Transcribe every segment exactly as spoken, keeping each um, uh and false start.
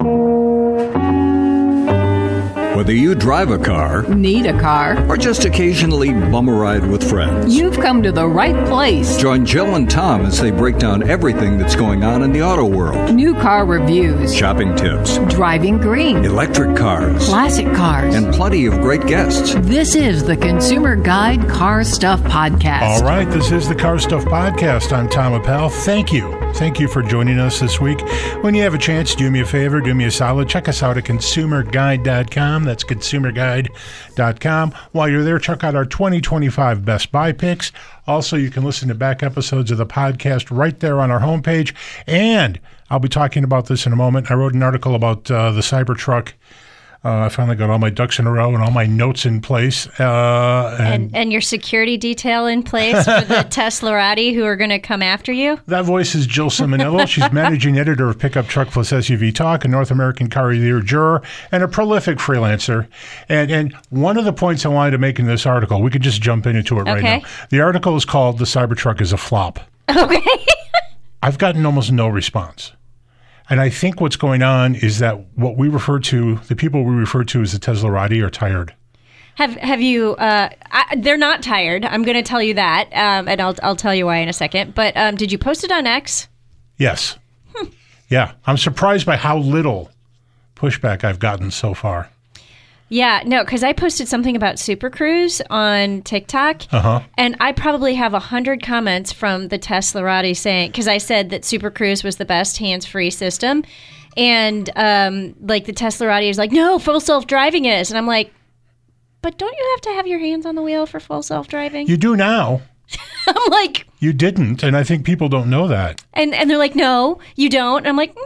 Whether you drive a car, need a car, or just occasionally bum a ride with friends, you've come to the right place. Join Jill and Tom as they break down everything that's going on in the auto world. New car reviews, shopping tips, driving green, electric cars, classic cars, and plenty of great guests. This is the Consumer Guide Car Stuff Podcast. All right, this is the Car Stuff Podcast. I'm Tom Appel. Thank you. Thank you for joining us this week. When you have a chance, do me a favor, do me a solid. Check us out at consumer guide dot com. That's consumer guide dot com. While you're there, check out our twenty twenty-five Best Buy picks. Also, you can listen to back episodes of the podcast right there on our homepage. And I'll be talking about this in a moment. I wrote an article about uh, the Cybertruck. Uh, I finally got all my ducks in a row and all my notes in place. Uh, and, and and your security detail in place for the Teslarati who are going to come after you? That voice is Jill Simonello. She's managing editor of Pickup Truck Plus S U V Talk, a North American car reviewer, juror, and a prolific freelancer. And and one of the points I wanted to make in this article, we could just jump into it right okay. now. The article is called "The Cybertruck is a Flop." Okay. I've gotten almost no response. And I think what's going on is that what we refer to, the people we refer to as the Teslarati, are tired. Have Have you? Uh, I, they're not tired. I'm going to tell you that, um, and I'll I'll tell you why in a second. But um, did you post it on X? Yes. Hmm. Yeah, I'm surprised by how little pushback I've gotten so far. Yeah, no, because I posted something about Super Cruise on TikTok, uh-huh. and I probably have a hundred comments from the Teslarati saying, because I said that Super Cruise was the best hands-free system, and um, like the Teslarati is like, no, full self-driving is, and I'm like, but don't you have to have your hands on the wheel for full self-driving? You do now. I'm like, you didn't, and I think people don't know that. And and they're like, no, you don't. And I'm like, mm.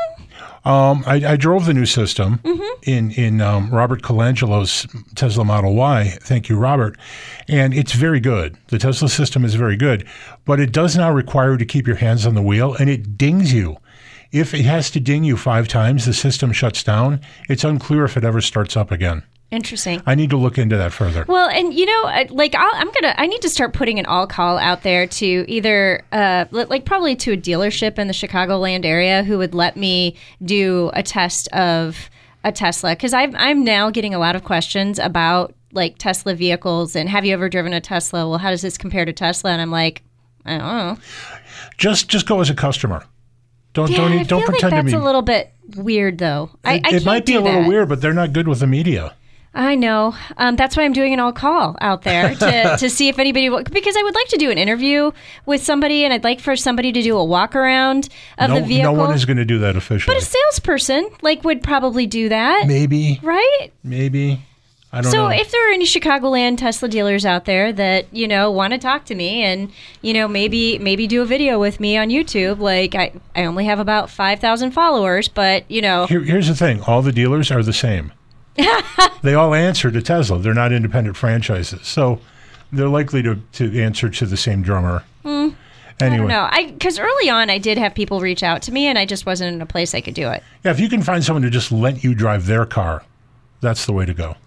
Um, I, I drove the new system mm-hmm. in in um, Robert Colangelo's Tesla Model Y. Thank you, Robert. And it's very good. The Tesla system is very good, but it does now require you to keep your hands on the wheel, and it dings you. If it has to ding you five times, the system shuts down. It's unclear if it ever starts up again. Interesting. I need to look into that further. Well, and you know, like I'll, I'm gonna, I need to start putting an all call out there to either, uh, like probably to a dealership in the Chicagoland area who would let me do a test of a Tesla, because I'm I'm now getting a lot of questions about like Tesla vehicles and have you ever driven a Tesla? Well, how does this compare to Tesla? And I'm like, I don't know. Just just go as a customer. Don't yeah, don't I don't feel pretend like that's to be. a little bit weird, though. I, It, I it can't might be do a little that. weird, but they're not good with the media. I know. Um, that's why I'm doing an all call out there to, to see if anybody will, because I would like to do an interview with somebody, and I'd like for somebody to do a walk around of no, the vehicle. No one is going to do that officially. But a salesperson like would probably do that. Maybe. Right? Maybe. I don't so know. So if there are any Chicagoland Tesla dealers out there that, you know, want to talk to me and, you know, maybe maybe do a video with me on YouTube, like I, I only have about five thousand followers, but, you know. Here, here's the thing. All the dealers are the same. They all answer to Tesla. They're not independent franchises. So they're likely to, to answer to the same drummer. Mm, anyway. I don't know. I Because early on, I did have people reach out to me, and I just wasn't in a place I could do it. Yeah, if you can find someone to just let you drive their car, that's the way to go.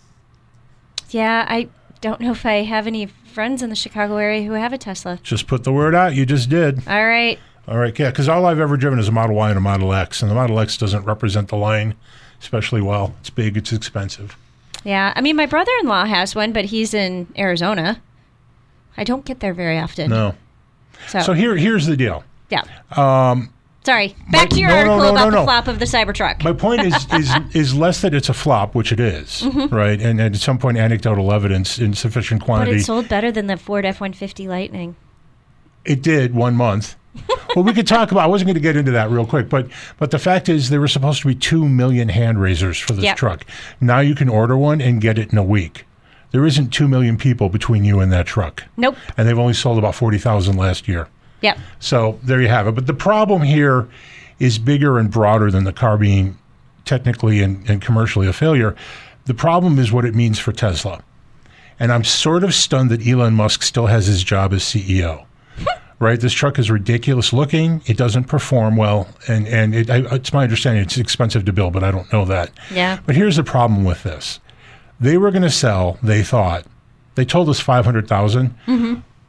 Yeah, I don't know if I have any friends in the Chicago area who have a Tesla. Just put the word out. You just did. All right. All right, yeah, because all I've ever driven is a Model Y and a Model X, and the Model X doesn't represent the line especially well. It's big, it's expensive. Yeah, I mean, my brother-in-law has one, but he's in Arizona. I don't get there very often. No. So, so here, here's the deal. Yeah. Um, Sorry. Back my, to your no, article no, no, about no, the no. flop of the Cybertruck. My point is is is less that it's a flop, which it is, mm-hmm. right? And, and at some point, anecdotal evidence in sufficient quantity. But it sold better than the Ford F one fifty Lightning. It did one month. Well, we could talk about, I wasn't going to get into that real quick, but but the fact is there were supposed to be two million hand raisers for this yep. truck. Now you can order one and get it in a week. There isn't two million people between you and that truck. Nope. And they've only sold about forty thousand last year. Yep. So there you have it. But the problem here is bigger and broader than the car being technically and, and commercially a failure. The problem is what it means for Tesla. And I'm sort of stunned that Elon Musk still has his job as C E O. Right? This truck is ridiculous looking. It doesn't perform well. And, and it, I, it's my understanding it's expensive to build, but I don't know that. Yeah. But here's the problem with this. They were going to sell, they thought, they told us five hundred thousand, mm-hmm.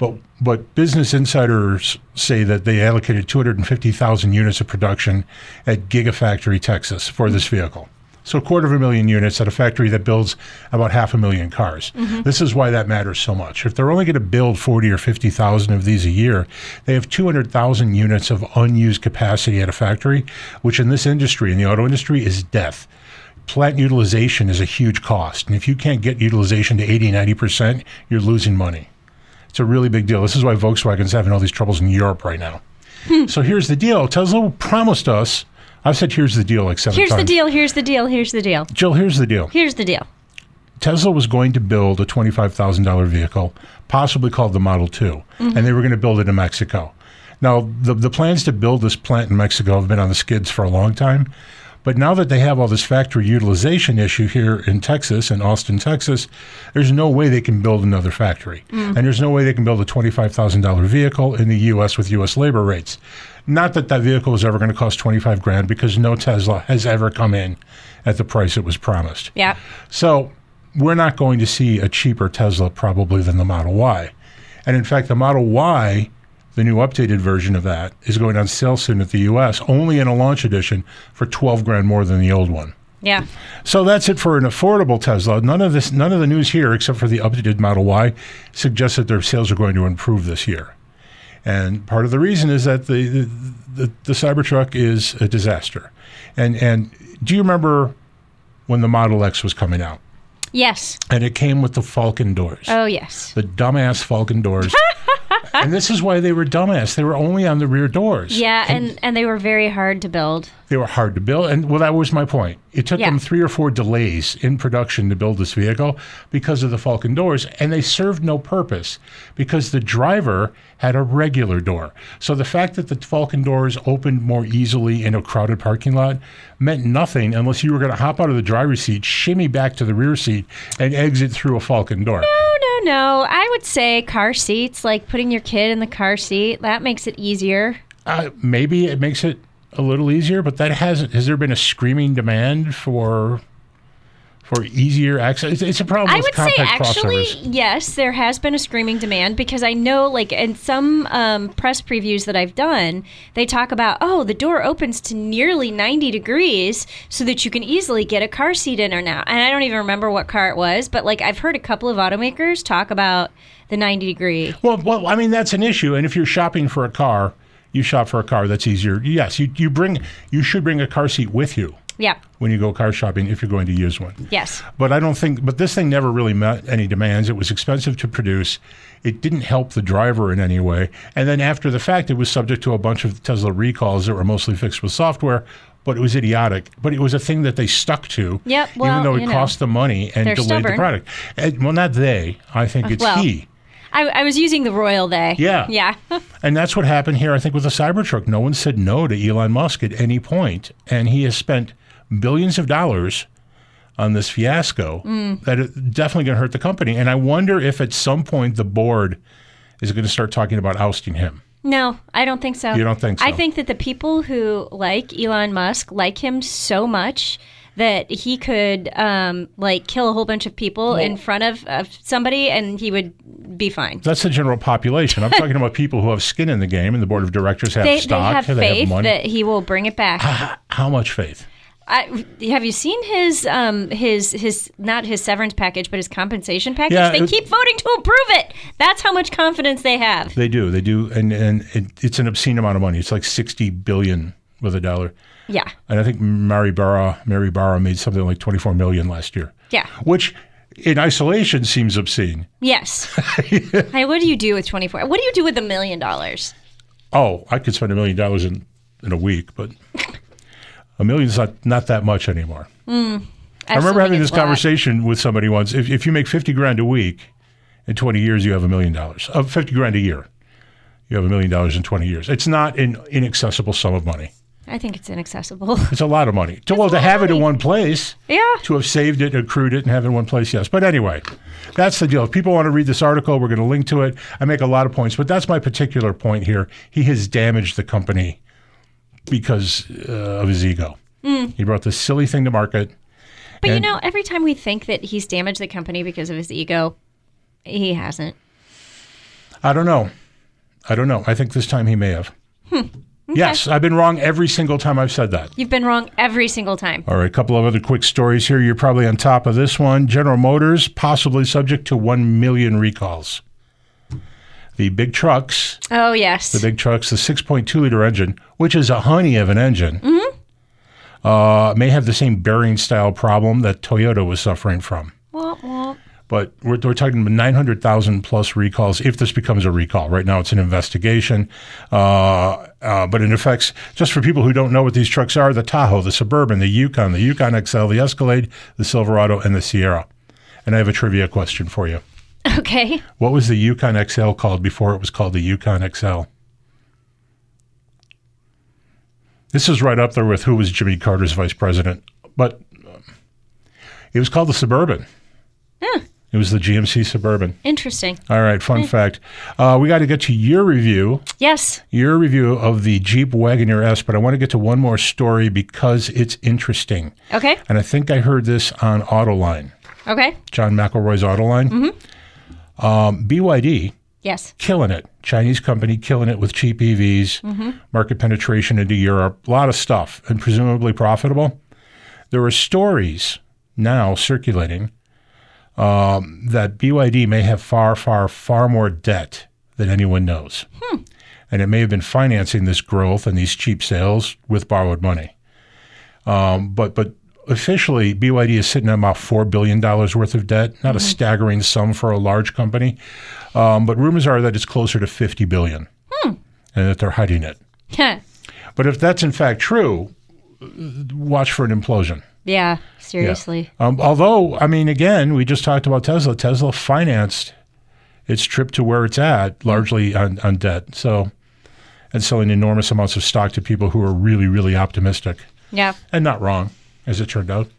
But but Business Insiders say that they allocated two hundred fifty thousand units of production at Gigafactory, Texas, for this vehicle. So a quarter of a million units at a factory that builds about half a million cars. Mm-hmm. This is why that matters so much. If they're only going to build forty or fifty thousand of these a year, they have two hundred thousand units of unused capacity at a factory, which in this industry, in the auto industry, is death. Plant utilization is a huge cost. And if you can't get utilization to eighty, ninety percent, you're losing money. It's a really big deal. This is why Volkswagen's having all these troubles in Europe right now. Hmm. So here's the deal. Tesla promised us, I've said here's the deal like seven here's times. Here's the deal, here's the deal, here's the deal. Jill, here's the deal. Here's the deal. Tesla was going to build a twenty-five thousand dollars vehicle, possibly called the Model two, mm-hmm. and they were going to build it in Mexico. Now, the, the plans to build this plant in Mexico have been on the skids for a long time, but now that they have all this factory utilization issue here in Texas, in Austin, Texas, there's no way they can build another factory. Mm. And there's no way they can build a twenty-five thousand dollars vehicle in the U S with U S labor rates. Not that that vehicle is ever going to cost twenty-five grand, because no Tesla has ever come in at the price it was promised. Yeah. So we're not going to see a cheaper Tesla probably than the Model Y. And in fact, the Model Y, the new updated version of that, is going on sale soon at the U S, only in a launch edition for twelve grand more than the old one. Yeah. So that's it for an affordable Tesla. None of this, none of the news here, except for the updated Model Y, suggests that their sales are going to improve this year. And part of the reason is that the the, the, the Cybertruck is a disaster. And and do you remember when the Model X was coming out? Yes. And it came with the Falcon doors. Oh, yes. The dumbass Falcon doors. And this is why they were dumbass. They were only on the rear doors. Yeah, and, and, and they were very hard to build. They were hard to build. And, well, that was my point. It took yeah. them three or four delays in production to build this vehicle because of the Falcon doors, and they served no purpose because the driver had a regular door. So the fact that the Falcon doors opened more easily in a crowded parking lot meant nothing unless you were going to hop out of the driver's seat, shimmy back to the rear seat, and exit through a Falcon door. No, no, no. I would say car seats, like putting your kid in the car seat, that makes it easier. Uh, maybe it makes it a little easier, but that hasn't. Has there been a screaming demand for for easier access? It's, it's a problem I with would say compact actually, crossovers. yes, there has been a screaming demand because I know, like, in some um, press previews that I've done, they talk about, oh, the door opens to nearly ninety degrees so that you can easily get a car seat in or now. And I don't even remember what car it was, but, like, I've heard a couple of automakers talk about the ninety degree. Well, well, I mean, that's an issue. And if you're shopping for a car, you shop for a car that's easier. Yes, you you bring you should bring a car seat with you. Yeah. When you go car shopping, if you're going to use one. Yes. But I don't think. But this thing never really met any demands. It was expensive to produce. It didn't help the driver in any way. And then after the fact, it was subject to a bunch of Tesla recalls that were mostly fixed with software. But it was idiotic. But it was a thing that they stuck to. Yep. Well, even though it you know, cost them money and delayed stubborn. the product. And, well, not they. I think it's well, he. I, I was using the royal they. Yeah. Yeah. And that's what happened here, I think, with the Cybertruck. No one said no to Elon Musk at any point, and he has spent billions of dollars on this fiasco mm. that is definitely going to hurt the company. And I wonder if at some point the board is going to start talking about ousting him. No, I don't think so. You don't think so? I think that the people who like Elon Musk like him so much that he could um, like kill a whole bunch of people well, in front of, of somebody and he would be fine. That's the general population. I'm talking about people who have skin in the game, and the board of directors have they, stock. They have they faith have money. that he will bring it back. How, how much faith? I, have you seen his um, his his not his severance package, but his compensation package? Yeah, they it, keep voting to approve it. That's how much confidence they have. They do. They do, and and it, it's an obscene amount of money. It's like sixty billion with a dollar. Yeah. And I think Mary Barra Mary Barra made something like twenty-four million last year. Yeah. Which in isolation seems obscene. Yes. Hey, what do you do with twenty-four? What do you do with a million dollars? Oh, I could spend a million dollars in in a week, but a million is not, not that much anymore. Mm, I remember having this conversation with somebody once. If if you make fifty grand a week, in twenty years you have a million dollars. Of fifty grand a year, you have a million dollars in twenty years. It's not an inaccessible sum of money. I think it's inaccessible. It's a lot of money. To, well, to have it in one place. Yeah. To have saved it, accrued it, and have it in one place, yes. But anyway, that's the deal. If people want to read this article, we're going to link to it. I make a lot of points, but that's my particular point here. He has damaged the company because uh, of his ego. Mm. He brought this silly thing to market. But, you know, every time we think that he's damaged the company because of his ego, he hasn't. I don't know. I don't know. I think this time he may have. Hmm. Okay. Yes, I've been wrong every single time I've said that. You've been wrong every single time. All right, a couple of other quick stories here. You're probably on top of this one. General Motors possibly subject to one million recalls. The big trucks. Oh, yes. The big trucks, the six point two liter engine, which is a honey of an engine, mm-hmm. uh, may have the same bearing-style problem that Toyota was suffering from. Wah, wah. But we're, we're talking about nine hundred thousand plus recalls if this becomes a recall. Right now it's an investigation. Uh, uh, but it affects, just for people who don't know what these trucks are, the Tahoe, the Suburban, the Yukon, the Yukon X L, the Escalade, the Silverado, and the Sierra. And I have a trivia question for you. Okay. What was the Yukon X L called before it was called the Yukon X L? This is right up there with who was Jimmy Carter's vice president. But um, it was called the Suburban. Huh. It was the G M C Suburban. Interesting. All right, fun fact. Uh, we got to get to your review. Yes. Your review of the Jeep Wagoneer S, but I want to get to one more story because it's interesting. Okay. And I think I heard this on Autoline. Okay. John McElroy's Autoline. Mm-hmm. Um, B Y D. Yes. Killing it. Chinese company killing it with cheap E Vs, mm-hmm. market penetration into Europe, a lot of stuff, and presumably profitable. There are stories now circulating Um, that B Y D may have far, far, far more debt than anyone knows. Hmm. And it may have been financing this growth and these cheap sales with borrowed money. Um, but but officially, B Y D is sitting at about four billion dollars worth of debt, not mm-hmm. a staggering sum for a large company. Um, but rumors are that it's closer to fifty billion dollars hmm. and that they're hiding it. But if that's in fact true, watch for an implosion. Yeah, seriously. Yeah. Um, although, I mean, again, we just talked about Tesla. Tesla financed its trip to where it's at largely on, on debt. So, and selling enormous amounts of stock to people who are really, really optimistic. Yeah. And not wrong, as it turned out.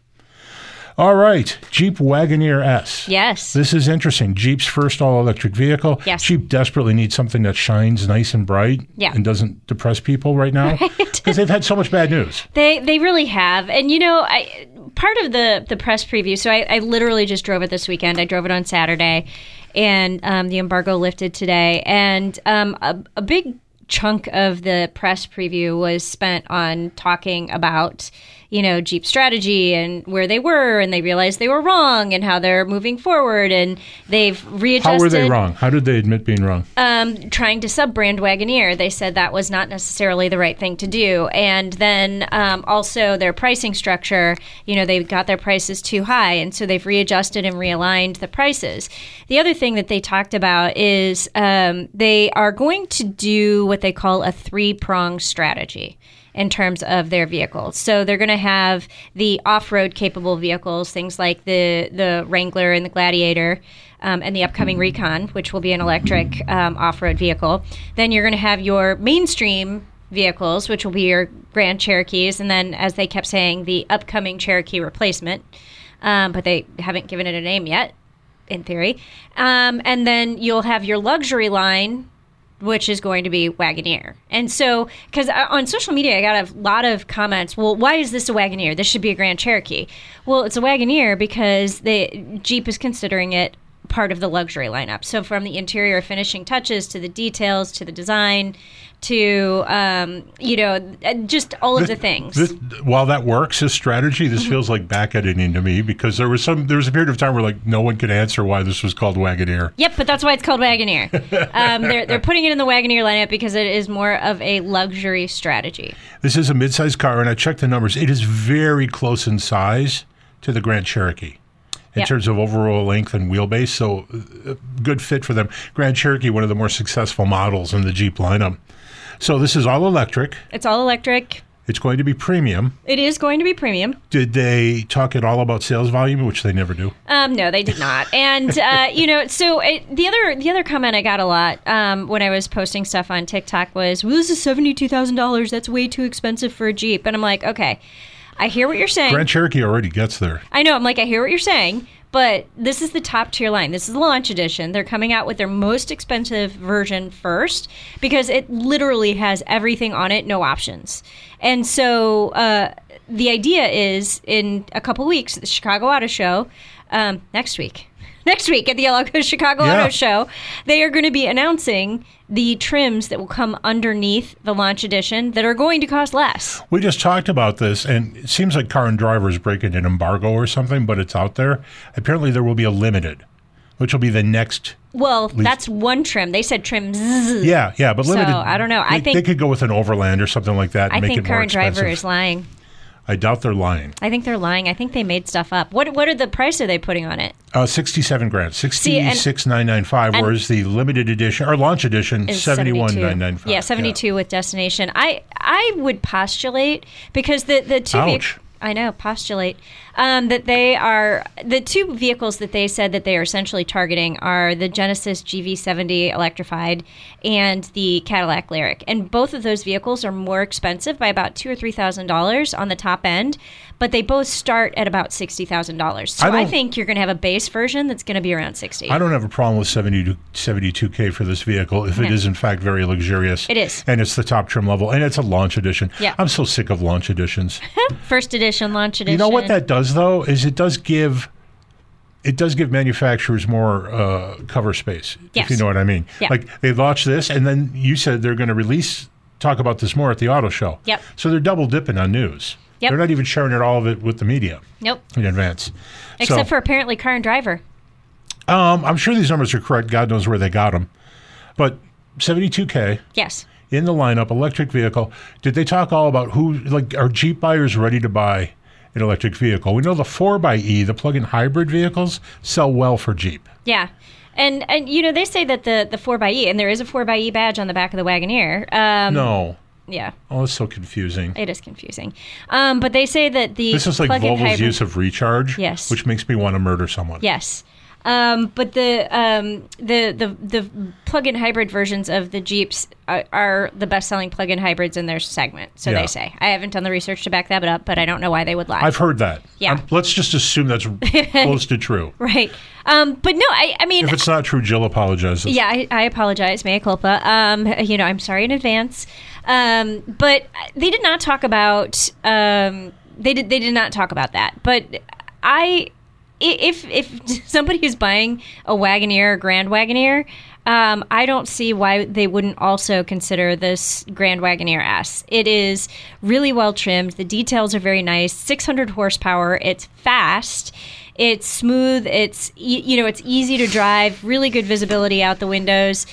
All right, Jeep Wagoneer S. Yes. This is interesting. Jeep's first all-electric vehicle. Yes. Jeep desperately needs something that shines nice and bright yeah. and doesn't depress people right now. Because right. they've had so much bad news. They they really have. And, you know, I part of the, the press preview, so I, I literally just drove it this weekend. I drove it on Saturday, and um, the embargo lifted today. And um, a, a big chunk of the press preview was spent on talking about, you know, Jeep strategy and where they were, and they realized they were wrong and how they're moving forward, and they've readjusted. How were they wrong? How did they admit being wrong? Um, trying to sub-brand Wagoneer. They said that was not necessarily the right thing to do. And then um, also their pricing structure, you know, they got their prices too high, and so they've readjusted and realigned the prices. The other thing that they talked about is um, they are going to do what they call a three-pronged strategy in terms of their vehicles. So they're going to have the off-road capable vehicles, things like the the Wrangler and the Gladiator, um, and the upcoming Recon, which will be an electric um, off-road vehicle. Then you're going to have your mainstream vehicles, which will be your Grand Cherokees, and then, as they kept saying, the upcoming Cherokee replacement. Um, but they haven't given it a name yet, in theory. Um, and then you'll have your luxury line, which is going to be Wagoneer. And so, because on social media, I got a lot of comments, well, why is this a Wagoneer? This should be a Grand Cherokee. Well, it's a Wagoneer because the Jeep is considering it part of the luxury lineup. So from the interior finishing touches to the details to the design to, um, you know, just all of this, the things. This, while that works, this strategy, this mm-hmm. feels like back editing to me, because there was some there was a period of time where like no one could answer why this was called Wagoneer. Yep, but that's why it's called Wagoneer. um, they're they're putting it in the Wagoneer lineup because it is more of a luxury strategy. This is a midsize car, and I checked the numbers. It is very close in size to the Grand Cherokee in yep. terms of overall length and wheelbase, so uh, good fit for them. Grand Cherokee, one of the more successful models in the Jeep lineup. So this is all electric. It's all electric. It's going to be premium. It is going to be premium. Did they talk at all about sales volume, which they never do? Um, no, they did not. And uh, you know, so it, the other the other comment I got a lot um, when I was posting stuff on TikTok was, "Well, this is seventy-two thousand dollars. That's way too expensive for a Jeep." And I'm like, okay, I hear what you're saying. Grand Cherokee already gets there. I know. I'm like, I hear what you're saying. But this is the top tier line. This is the launch edition. They're coming out with their most expensive version first because it literally has everything on it, no options. And so uh, the idea is in a couple weeks, the Chicago Auto Show, um, next week, next week at the Chicago Yeah. Auto Show, they are going to be announcing the trims that will come underneath the Launch Edition that are going to cost less. We just talked about this, and it seems like Car and Driver is breaking an embargo or something, but it's out there. Apparently, there will be a limited, which will be the next. Well, that's one trim. They said trim zzz. Yeah, yeah, but limited. So, I don't know. I they, think- they could go with an Overland or something like that and I make think it more Car and Driver expensive. is lying. I doubt they're lying. I think they're lying. I think they made stuff up. What what are the price are they putting on it? Uh, sixty-seven grand, See, and- sixty-six nine nine five. and- Whereas the limited edition or launch edition, Is seventy-one nine nine five. Yeah, seventy-two with destination. I I would postulate because the the two vehi- Ouch. I know postulate um, that they are the two vehicles that they said that they are essentially targeting are the Genesis G V seventy electrified and the Cadillac Lyriq, and both of those vehicles are more expensive by about two or three thousand dollars on the top end, but they both start at about sixty thousand dollars. So I I, don't- think you're going to have a base version that's going to be around sixty. I don't have a problem with seventy, seventy-two K for this vehicle if it No. is in fact very luxurious. It is. And it's the top trim level, and it's a launch edition. Yeah. I'm so sick of launch editions. First edition, launch edition. You know what that does, though, is it does give it does give manufacturers more uh, cover space, Yes. if you know what I mean. Yeah. Like, they launched this, and then you said they're going to release, talk about this more at the auto show. Yep. So they're double dipping on news. Yep. They're not even sharing it all of it with the media Nope. in advance. Except So, for apparently Car and Driver. Um, I'm sure these numbers are correct. God knows where they got them. But seventy-two K Yes. in the lineup, electric vehicle. Did they talk all about who, like, are Jeep buyers ready to buy an electric vehicle? We know the four by E, the plug-in hybrid vehicles, sell well for Jeep. Yeah. And, and you know, they say that the, the four by E, and there is a four by E badge on the back of the Wagoneer. Um, No. Yeah, Oh, it's so confusing. it is confusing. Um, but they say that the This is like plug-in Volvo's hybrid, use of recharge, Yes. which makes me want to murder someone. Yes. Um, but the, um, the the the plug-in hybrid versions of the Jeeps are, are the best-selling plug-in hybrids in their segment, so Yeah. they say. I haven't done the research to back that up, but I don't know why they would lie. I've heard that. Yeah. Um, let's just assume that's close to true. Right. Um, but no, I, I mean, If it's not true, Jill apologizes. yeah, I, I apologize, mea culpa. Um, you know, I'm sorry in advance. Um, but they did not talk about. Um, they did. They did not talk about that. But I, if if somebody is buying a Wagoneer or Grand Wagoneer, um, I don't see why they wouldn't also consider this Grand Wagoneer S. It is really well trimmed. The details are very nice. six hundred horsepower. It's fast. It's smooth. It's e- you know it's easy to drive. Really good visibility out the windows.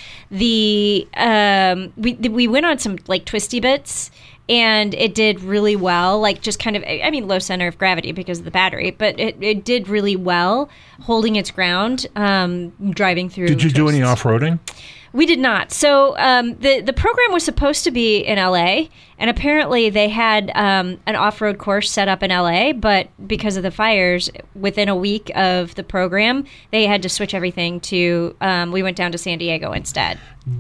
The um, we we went on some like twisty bits, and it did really well. Like just kind of I mean low center of gravity because of the battery, but it, it did really well holding its ground um, driving through. Did you do any twists. off-roading? We did not. So um, the the program was supposed to be in L A, and apparently they had um, an off road course set up in L A. But because of the fires, within a week of the program, they had to switch everything to. Um, we went down to San Diego instead.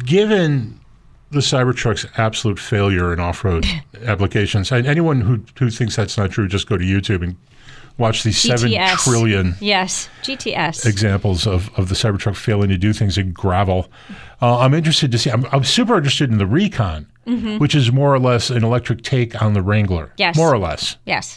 Given the Cybertruck's absolute failure in off-road applications, and anyone who who thinks that's not true, just go to YouTube and watch these seven G T S. trillion Yes, G T S. examples of, of the Cybertruck failing to do things in gravel. Uh, I'm interested to see. I'm, I'm super interested in the Recon, which is more or less an electric take on the Wrangler. Yes. More or less. Yes.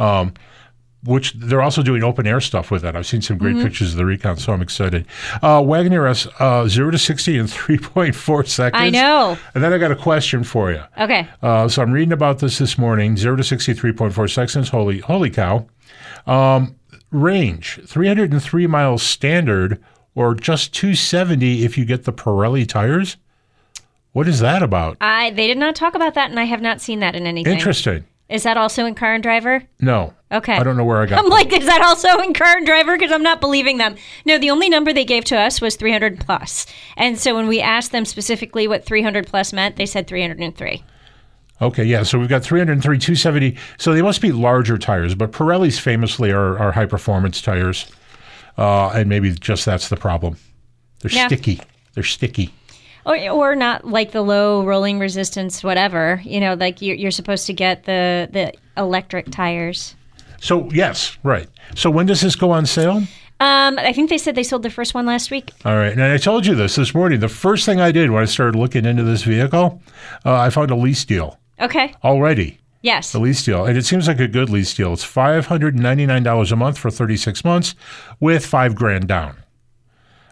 Which they're also doing open air stuff with that. I've seen some Mm-hmm. great pictures of the Recon, so I'm excited. Uh, Wagoneer S, uh, zero to sixty in three point four seconds. I know. And then I got a question for you. Okay. Uh, so I'm reading about this this morning. zero to sixty, three point four seconds. Holy, holy cow. Um, range, three hundred three miles standard, or just two seventy if you get the Pirelli tires. What is that about? I they did not talk about that, and I have not seen that in anything. Interesting. Is that also in Car and Driver? No. Okay. I don't know where I got I'm that. like, is that also in Car and Driver? Because I'm not believing them. No, the only number they gave to us was three hundred plus. And so when we asked them specifically what three hundred plus meant, they said three hundred three. Okay, yeah. So we've got three hundred three, two seventy. So they must be larger tires, but Pirellis famously are, are high performance tires, uh, and maybe just that's the problem. They're Yeah. sticky. They're sticky. Or, or not like the low rolling resistance, whatever. You know, like you're, you're supposed to get the, the electric tires. So yes, right. So when does this go on sale? Um, I think they said they sold their first one last week. All right, and I told you this this morning. The first thing I did when I started looking into this vehicle, uh, I found a lease deal Okay. already. Yes. The lease deal, and it seems like a good lease deal. It's five hundred ninety-nine dollars a month for thirty-six months, with five grand down.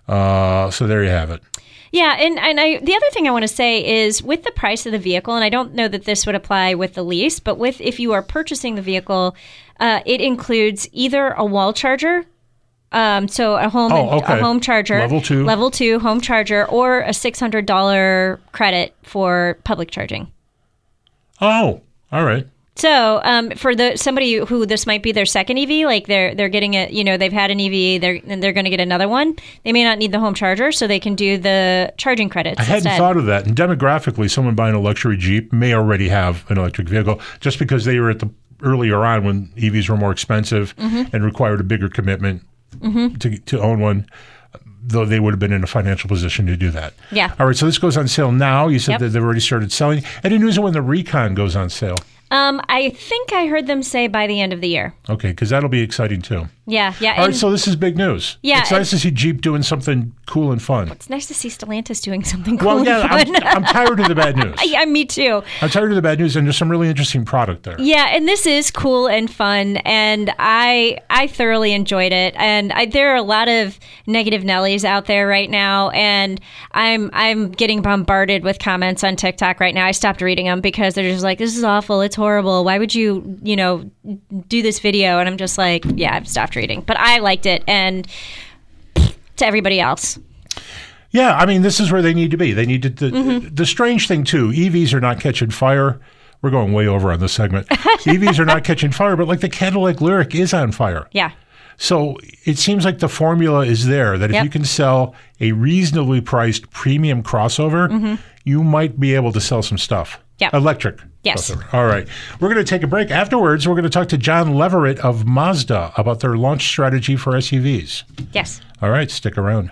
Uh, so there you have it. Yeah, and, and I, the other thing I want to say is with the price of the vehicle, and I don't know that this would apply with the lease, but with if you are purchasing the vehicle, uh, it includes either a wall charger, um, so a home oh, okay. a home charger, level two, level two home charger, or a six hundred dollars credit for public charging. Oh, all right. So, um, for the somebody who this might be their second E V, like they're they're getting it, you know, they've had an E V, they're and they're going to get another one. They may not need the home charger, so they can do the charging credits. I hadn't instead. thought of that. And demographically, someone buying a luxury Jeep may already have an electric vehicle, just because they were at the earlier on when E Vs were more expensive mm-hmm. and required a bigger commitment mm-hmm. to to own one. Though they would have been in a financial position to do that. Yeah. All right. So this goes on sale now. You said yep. that they've already started selling. Any news on when the Recon goes on sale? Um, I think I heard them say by the end of the year. Okay, because that'll be exciting too. Yeah, yeah. All right, so this is big news. Yeah, it's nice to see Jeep doing something cool and fun. It's nice to see Stellantis doing something cool well, yeah, and fun. I'm, I'm tired of the bad news. Yeah, me too. I'm tired of the bad news, and there's some really interesting product there. Yeah, and this is cool and fun, and I I thoroughly enjoyed it. And I, there are a lot of negative Nellies out there right now, and I'm I'm getting bombarded with comments on TikTok right now. I stopped reading them because they're just like, "This is awful. It's horrible. Why would you, you know, do this video?" And I'm just like, "Yeah, I've stopped reading." But I liked it, and to everybody else. Yeah, I mean, this is where they need to be. They need to. The, mm-hmm. the strange thing too, E Vs are not catching fire. We're going way over on this segment. E Vs are not catching fire, but like the Cadillac Lyriq is on fire. Yeah. So it seems like the formula is there that if yep. you can sell a reasonably priced premium crossover, mm-hmm. you might be able to sell some stuff. Yep. Electric. Yes. Crossover. All right. We're going to take a break. Afterwards, we're going to talk to John Leverett of Mazda about their launch strategy for S U Vs. Yes. All right. Stick around.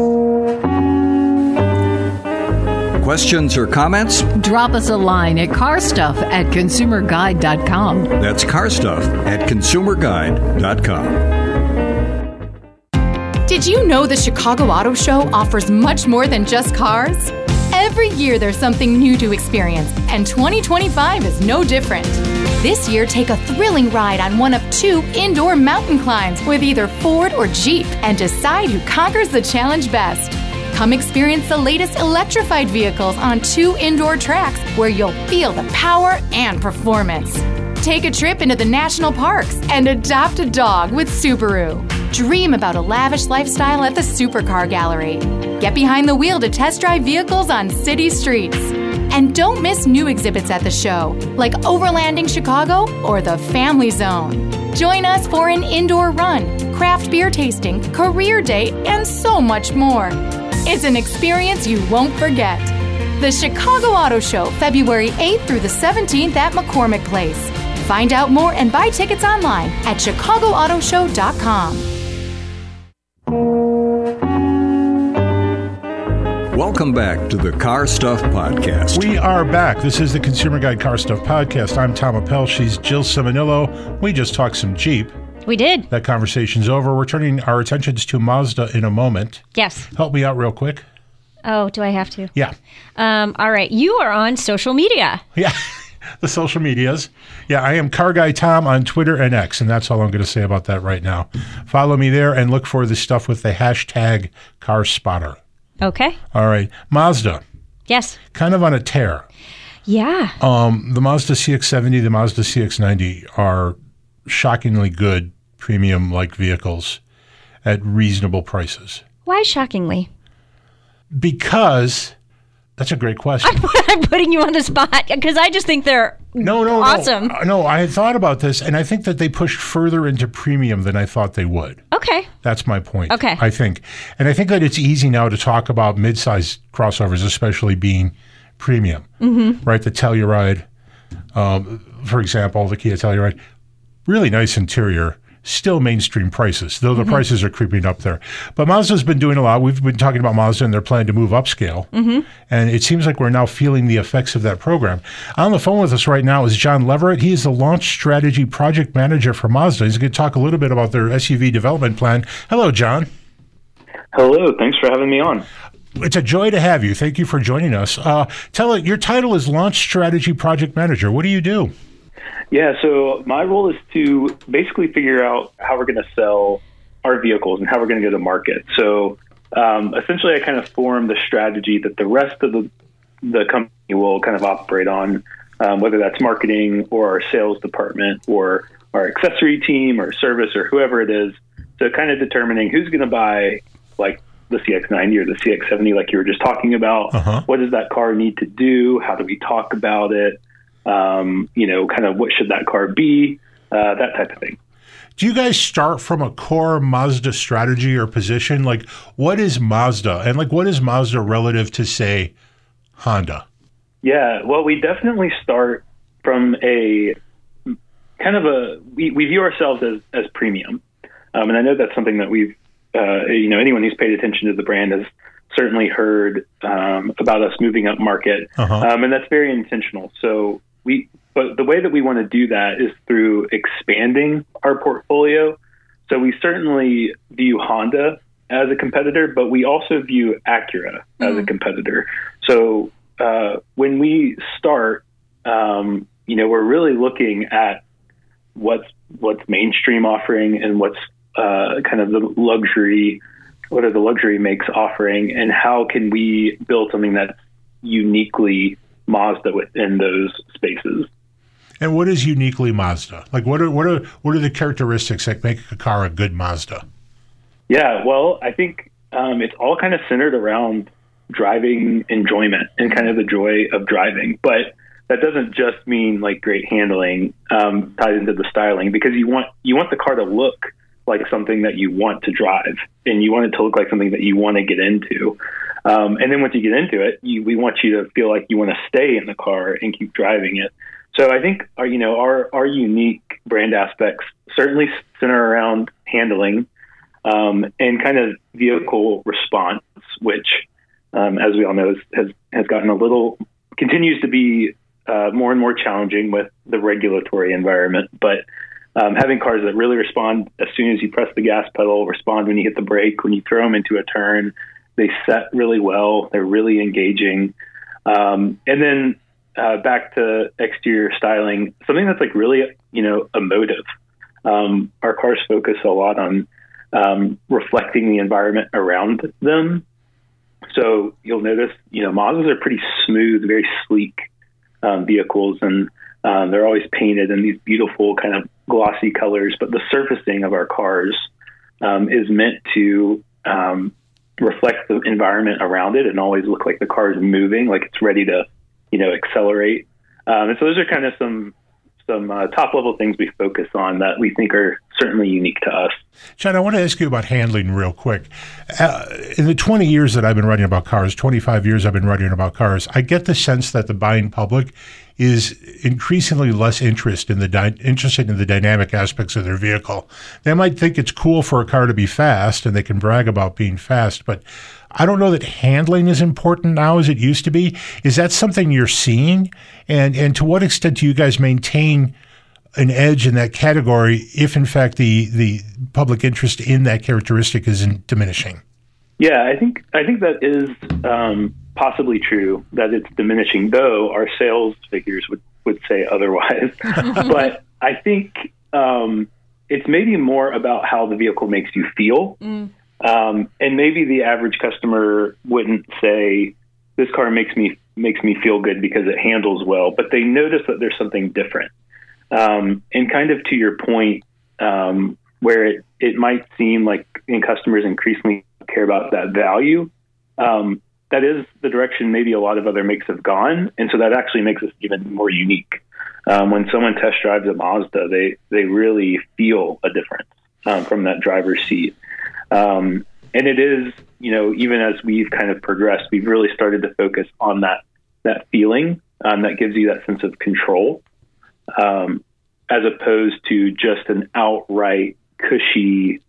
Questions or comments? Drop us a line at carstuff at consumer guide dot com. That's carstuff at consumer guide dot com. Did you know the Chicago Auto Show offers much more than just cars? Every year there's something new to experience, and twenty twenty-five is no different. This year, take a thrilling ride on one of two indoor mountain climbs with either Ford or Jeep and decide who conquers the challenge best. Come experience the latest electrified vehicles on two indoor tracks where you'll feel the power and performance. Take a trip into the national parks and adopt a dog with Subaru. Dream about a lavish lifestyle at the Supercar Gallery. Get behind the wheel to test drive vehicles on city streets. And don't miss new exhibits at the show, like Overlanding Chicago or the Family Zone. Join us for an indoor run, craft beer tasting, career day, and so much more. It's an experience you won't forget. The Chicago Auto Show, February eighth through the seventeenth at McCormick Place. Find out more and buy tickets online at chicago auto show dot com. Welcome back to the Car Stuff Podcast. We are back. This is the Consumer Guide Car Stuff Podcast. I'm Tom Appel. She's Jill Simonillo. We just talked some Jeep. We did. That conversation's over. We're turning our attentions to Mazda in a moment. Yes. Help me out real quick. Oh, do I have to? Yeah. Um, all right. You are on social media. Yeah. The social medias. Yeah, I am Car Guy Tom on Twitter and X, and that's all I'm going to say about that right now. Follow me there and look for the stuff with the hashtag CarSpotter. Okay. All right. Mazda. Yes. Kind of on a tear. Yeah. Um, the Mazda C X seventy, the Mazda C X ninety are shockingly good premium-like vehicles at reasonable prices. Why shockingly? Because... That's a great question. I'm putting you on the spot because I just think they're no, no, awesome. No, no, I had thought about this, and I think that they pushed further into premium than I thought they would. Okay. That's my point. Okay. I think. And I think that it's easy now to talk about mid-size crossovers, especially being premium, mm-hmm. right? The Telluride, um, for example, the Kia Telluride, really nice interior. Still mainstream prices, though the mm-hmm. prices are creeping up there. But Mazda's been doing a lot. We've been talking about Mazda and their plan to move upscale. Mm-hmm. And it seems like we're now feeling the effects of that program. On the phone with us right now is John Leverett. He is the launch strategy project manager for Mazda. He's going to talk a little bit about their S U V development plan. Hello, John. Hello. Thanks for having me on. It's a joy to have you. Thank you for joining us. Uh, tell it, your title is launch strategy project manager. What do you do? Yeah, so my role is to basically figure out how we're going to sell our vehicles and how we're going to go to market. So um, essentially I kind of form the strategy that the rest of the, the company will kind of operate on, um, whether that's marketing or our sales department or our accessory team or service or whoever it is. So kind of determining who's going to buy like the C X ninety or the C X seventy, like you were just talking about. Uh-huh. What does that car need to do? How do we talk about it? Um, you know, kind of what should that car be? Uh, that type of thing. Do you guys start from a core Mazda strategy or position? Like, what is Mazda? And, like, what is Mazda relative to, say, Honda? Yeah, well, we definitely start from a kind of a, we, we view ourselves as, as premium. Um, and I know that's something that we've, uh, you know, anyone who's paid attention to the brand has certainly heard um, about us moving up market. Uh-huh. Um, and that's very intentional. So we, but the way that we want to do that is through expanding our portfolio. So we certainly view Honda as a competitor, but we also view Acura mm-hmm. as a competitor. So uh, when we start, um, you know, we're really looking at what's what's mainstream offering and what's uh, kind of the luxury, what are the luxury makes offering, and how can we build something that's uniquely Mazda within those spaces. And what is uniquely Mazda? Like, what are what are what are the characteristics that make a car a good Mazda? Yeah, well, I think um, it's all kind of centered around driving enjoyment and kind of the joy of driving. But that doesn't just mean like great handling um, tied into the styling, because you want you want the car to look like something that you want to drive, and you want it to look like something that you want to get into. Um, and then once you get into it, you, we want you to feel like you want to stay in the car and keep driving it. So I think our, you know, our, our unique brand aspects certainly center around handling um, and kind of vehicle response, which, um, as we all know, has, has, has gotten a little, continues to be uh, more and more challenging with the regulatory environment. But um, having cars that really respond as soon as you press the gas pedal, respond when you hit the brake, when you throw them into a turn, they set really well, they're really engaging. Um, and then Uh, back to exterior styling, something that's like really, you know, emotive. Um, our cars focus a lot on um, reflecting the environment around them. So you'll notice, you know, Mazdas are pretty smooth, very sleek um, vehicles, and um, they're always painted in these beautiful kind of glossy colors. But the surfacing of our cars um, is meant to um, reflect the environment around it and always look like the car is moving, like it's ready to, you know, accelerate. Um, and so those are kind of some some uh, top level things we focus on that we think are certainly unique to us. John, I want to ask you about handling real quick. Uh, in the twenty years that I've been writing about cars, twenty-five years I've been writing about cars, I get the sense that the buying public is increasingly less interest in the di- interested in the dynamic aspects of their vehicle. They might think it's cool for a car to be fast, and they can brag about being fast, but I don't know that handling is important now as it used to be. Is that something you're seeing? And and to what extent do you guys maintain an edge in that category if, in fact, the, the public interest in that characteristic isn't diminishing? Yeah, I think I think that is um, possibly true, that it's diminishing, though our sales figures would, would say otherwise. But I think um, it's maybe more about how the vehicle makes you feel. Mm. Um, and maybe the average customer wouldn't say, this car makes me makes me feel good because it handles well, but they notice that there's something different. Um, and kind of to your point, um, where it, it might seem like in customers increasingly care about that value, um, that is the direction maybe a lot of other makes have gone. And so that actually makes us even more unique. Um, when someone test drives a Mazda, they, they really feel a difference um, from that driver's seat. Um, and it is, you know, even as we've kind of progressed, we've really started to focus on that, that feeling um, that gives you that sense of control, um, as opposed to just an outright cushy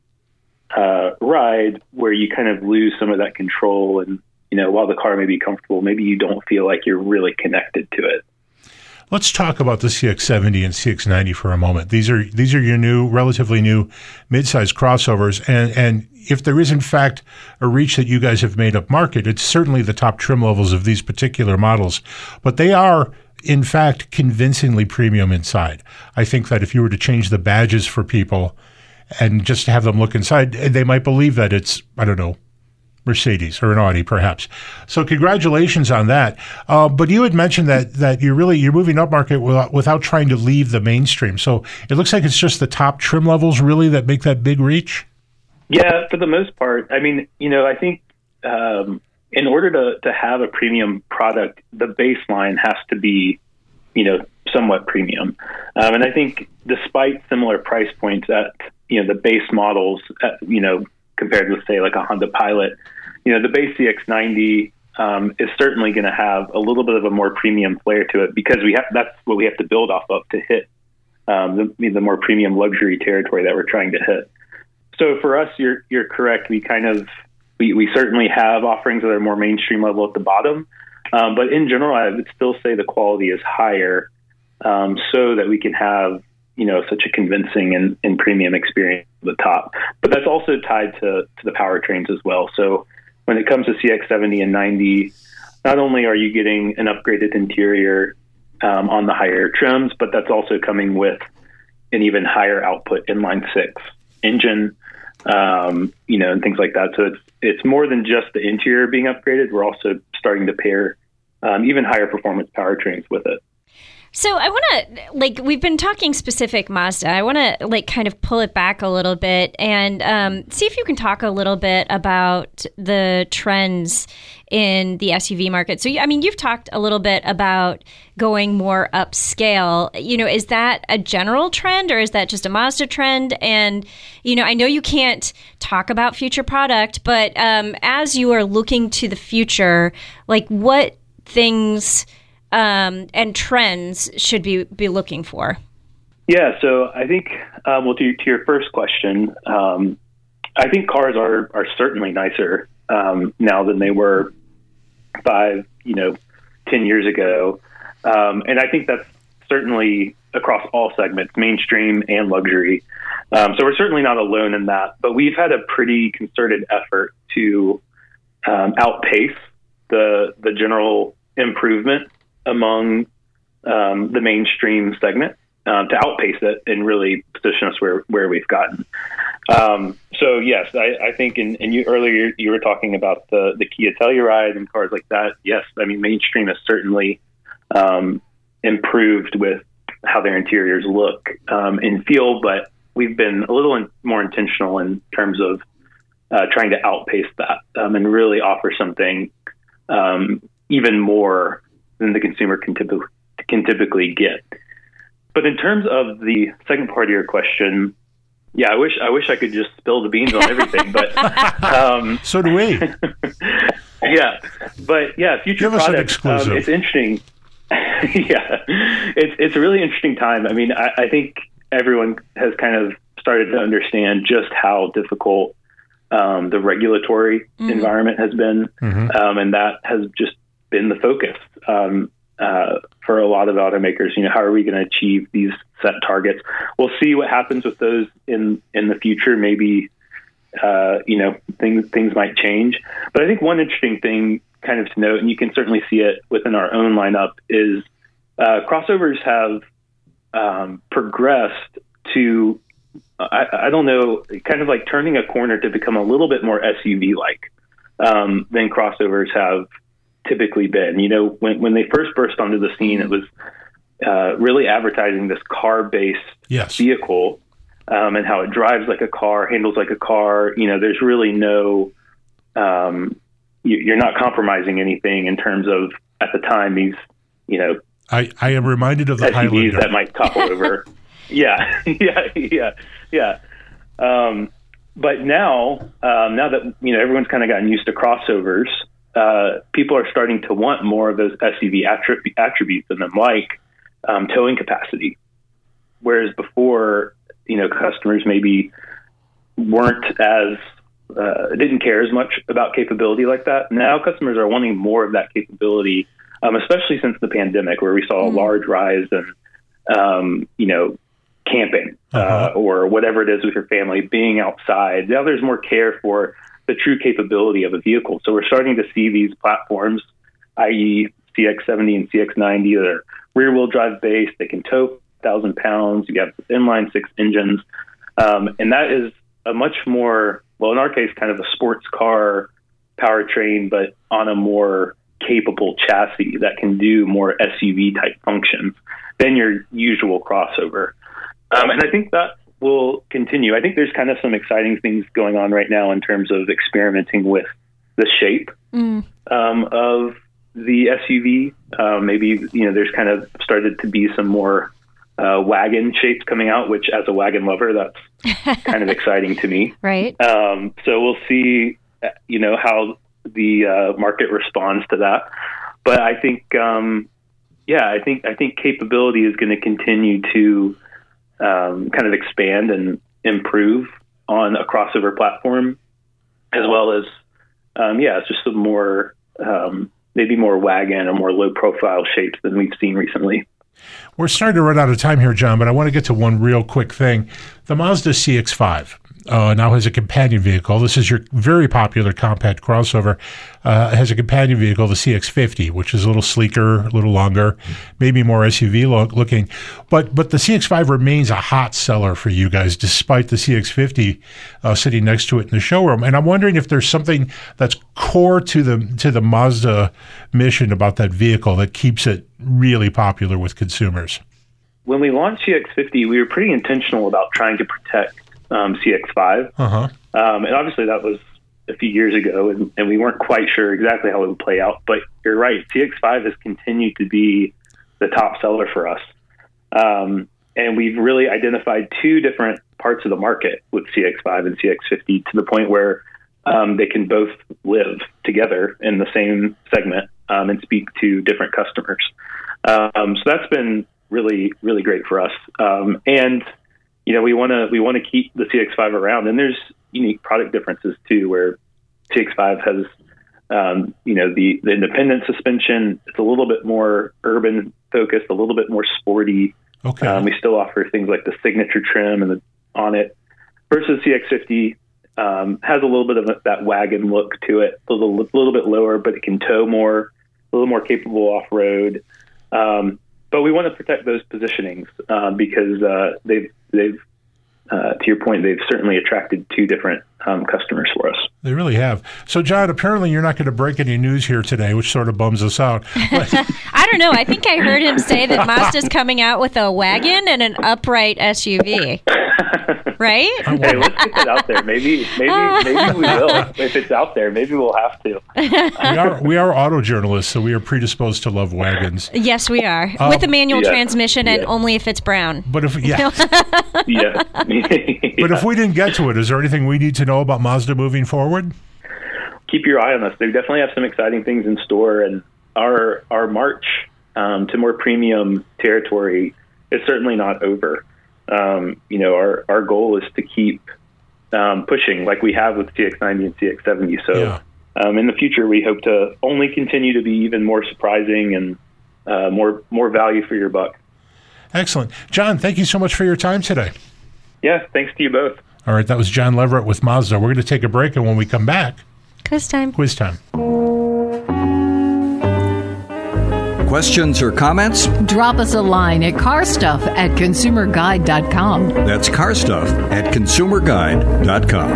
uh, ride where you kind of lose some of that control. And, you know, while the car may be comfortable, maybe you don't feel like you're really connected to it. Let's talk about the C X seventy and C X ninety for a moment. These are these are your new, relatively new midsize crossovers. And, and if there is, in fact, a reach that you guys have made up market, it's certainly the top trim levels of these particular models. But they are, in fact, convincingly premium inside. I think that if you were to change the badges for people and just have them look inside, they might believe that it's, I don't know, Mercedes or an Audi, perhaps. So congratulations on that. Uh, but you had mentioned that that you're really you're moving up market without, without trying to leave the mainstream. So it looks like it's just the top trim levels really that make that big reach. Yeah, for the most part. I mean, you know, I think um, in order to to have a premium product, the baseline has to be, you know, somewhat premium. Um, and I think despite similar price points at, you know, the base models, at, you know, compared with, say, like a Honda Pilot, you know, the base C X ninety um, is certainly going to have a little bit of a more premium flair to it because we have that's what we have to build off of to hit um, the, the more premium luxury territory that we're trying to hit. So for us, you're you're correct. We kind of we, we certainly have offerings that are more mainstream level at the bottom, um, but in general, I would still say the quality is higher, um, so that we can have, you know, such a convincing and, and premium experience at the top. But that's also tied to, to the powertrains as well. So when it comes to C X seventy and ninety, not only are you getting an upgraded interior um, on the higher trims, but that's also coming with an even higher output inline six engine, um, you know, and things like that. So it's it's more than just the interior being upgraded. We're also starting to pair um, even higher performance powertrains with it. So I want to, like, we've been talking specific Mazda. I want to, like, kind of pull it back a little bit and um, see if you can talk a little bit about the trends in the S U V market. So, I mean, you've talked a little bit about going more upscale. You know, is that a general trend or is that just a Mazda trend? And, you know, I know you can't talk about future product, but um, as you are looking to the future, like, what things Um, and trends should be be looking for? Yeah, so I think, um, well, to, to your first question, um, I think cars are are certainly nicer um, now than they were five, you know, ten years ago, um, and I think that's certainly across all segments, mainstream and luxury. Um, so we're certainly not alone in that, but we've had a pretty concerted effort to um, outpace the the general improvement among um, the mainstream segment, um, to outpace it and really position us where, where we've gotten. Um, so yes, I, I think, in, and you earlier you were talking about the, the Kia Telluride and cars like that. Yes, I mean, mainstream has certainly um, improved with how their interiors look um, and feel, but we've been a little in, more intentional in terms of uh, trying to outpace that um, and really offer something um, even more than the consumer can, typ- can typically get. But in terms of the second part of your question, yeah, I wish I wish I could just spill the beans on everything, but um, so do we. Yeah, but yeah, future Give us an products. exclusive. Um, it's interesting. Yeah, it's it's a really interesting time. I mean, I, I think everyone has kind of started to understand just how difficult um, the regulatory mm-hmm. environment has been, mm-hmm. um, and that has just been the focus um, uh, for a lot of automakers. You know, how are we going to achieve these set targets? We'll see what happens with those in, in the future. Maybe, uh, you know, things, things might change. But I think one interesting thing kind of to note, and you can certainly see it within our own lineup, is uh, crossovers have um, progressed to, I, I don't know, kind of like turning a corner to become a little bit more S U V-like um, than crossovers have typically been. You know, when when they first burst onto the scene, it was uh, really advertising this car-based yes. vehicle um, and how it drives like a car, handles like a car. You know, there's really no, um, you, you're not compromising anything in terms of, at the time, these, you know, I, I am reminded of the S U Vs Highlander that might topple over. yeah, yeah, yeah, yeah. Um, but now, um, now that, you know, everyone's kind of gotten used to crossovers, Uh, people are starting to want more of those S U V attrib- attributes in them, like um, towing capacity. Whereas before, you know, customers maybe weren't as, uh, didn't care as much about capability like that. Now customers are wanting more of that capability, um, especially since the pandemic, where we saw mm-hmm. a large rise in, um, you know, camping uh-huh. uh, or whatever it is with your family, being outside. Now there's more care for the true capability of a vehicle. So we're starting to see these platforms, that is. C X seventy and C X ninety, that are rear-wheel drive based. They can tow one thousand pounds. You have inline six engines. Um, and that is a much more, well, in our case, kind of a sports car powertrain, but on a more capable chassis that can do more S U V type functions than your usual crossover. Um, and I think that will continue. I think there's kind of some exciting things going on right now in terms of experimenting with the shape mm. um, of the S U V. Um, maybe, you know, there's kind of started to be some more uh, wagon shapes coming out, which as a wagon lover, that's kind of exciting to me. Right. Um, so we'll see, you know, how the uh, market responds to that. But I think, um, yeah, I think, I think capability is going to continue to um, kind of expand and improve on a crossover platform, as well as, um, yeah, it's just some more, um, maybe more wagon or more low profile shapes than we've seen recently. We're starting to run out of time here, John, but I want to get to one real quick thing. The Mazda C X five uh, now has a companion vehicle. This is your very popular compact crossover. Uh, has a companion vehicle, the C X fifty, which is a little sleeker, a little longer, maybe more S U V look, looking. But but the C X five remains a hot seller for you guys, despite the C X fifty uh, sitting next to it in the showroom. And I'm wondering if there's something that's core to the to the Mazda mission about that vehicle that keeps it really popular with consumers. When we launched C X fifty, we were pretty intentional about trying to protect um, C X five. Uh-huh. Um, and obviously that was a few years ago, and, and we weren't quite sure exactly how it would play out. But you're right, C X five has continued to be the top seller for us. Um, and we've really identified two different parts of the market with C X five and C X fifty to the point where um, they can both live together in the same segment um, and speak to different customers. Um, so that's been really, really great for us. Um, and, you know, we want to, we want to keep the C X five around, and there's unique product differences too, where C X five has, um, you know, the, the independent suspension. It's a little bit more urban focused, a little bit more sporty. Okay. Um, we still offer things like the signature trim and the on it, versus C X fifty um, has a little bit of a, that wagon look to it, a little, a little bit lower, but it can tow more, a little more capable off road. Um, but we want to protect those positionings uh, because uh, they've, they've uh, to your point, they've certainly attracted two different um, customers for us. They really have. So, John, apparently you're not going to break any news here today, which sort of bums us out. But I don't know. I think I heard him say that Mazda's coming out with a wagon and an upright S U V. Right? Hey, let's get that out there. Maybe, maybe, maybe we will. If it's out there, maybe we'll have to. we are we are auto journalists, so we are predisposed to love wagons. Yes, we are. Um, with a manual yeah, transmission, and yeah. only if it's brown. But if yeah, yeah. But if we didn't get to it, is there anything we need to know about Mazda moving forward? Keep your eye on us. They definitely have some exciting things in store, and our our march um, to more premium territory is certainly not over. Um, you know, our, our goal is to keep um, pushing like we have with C X ninety and C X seventy. So yeah. um, in the future, we hope to only continue to be even more surprising and uh, more more value for your buck. Excellent. John, thank you so much for your time today. Yeah, thanks to you both. All right, that was John Leverett with Mazda. We're going to take a break, and when we come back... Quiz time. Quiz time. Questions or comments? Drop us a line at carstuff at consumer guide dot com. That's carstuff at consumer guide dot com.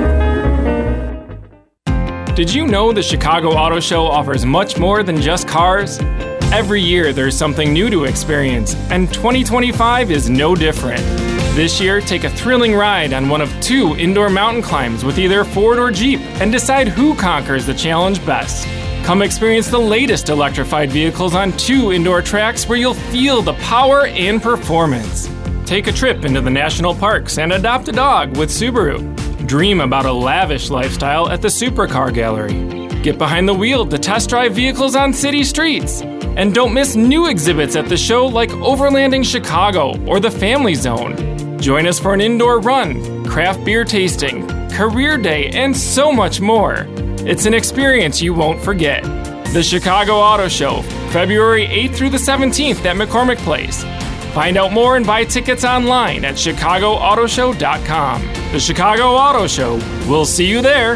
Did you know the Chicago Auto Show offers much more than just cars? Every year there's something new to experience, and twenty twenty-five is no different. This year, take a thrilling ride on one of two indoor mountain climbs with either Ford or Jeep and decide who conquers the challenge best. Come experience the latest electrified vehicles on two indoor tracks where you'll feel the power and performance. Take a trip into the national parks and adopt a dog with Subaru. Dream about a lavish lifestyle at the Supercar Gallery. Get behind the wheel to test drive vehicles on city streets. And don't miss new exhibits at the show like Overlanding Chicago or the Family Zone. Join us for an indoor run, craft beer tasting, career day, and so much more. It's an experience you won't forget. The Chicago Auto Show, February eighth through the seventeenth at McCormick Place. Find out more and buy tickets online at chicago auto show dot com. The Chicago Auto Show. We'll see you there.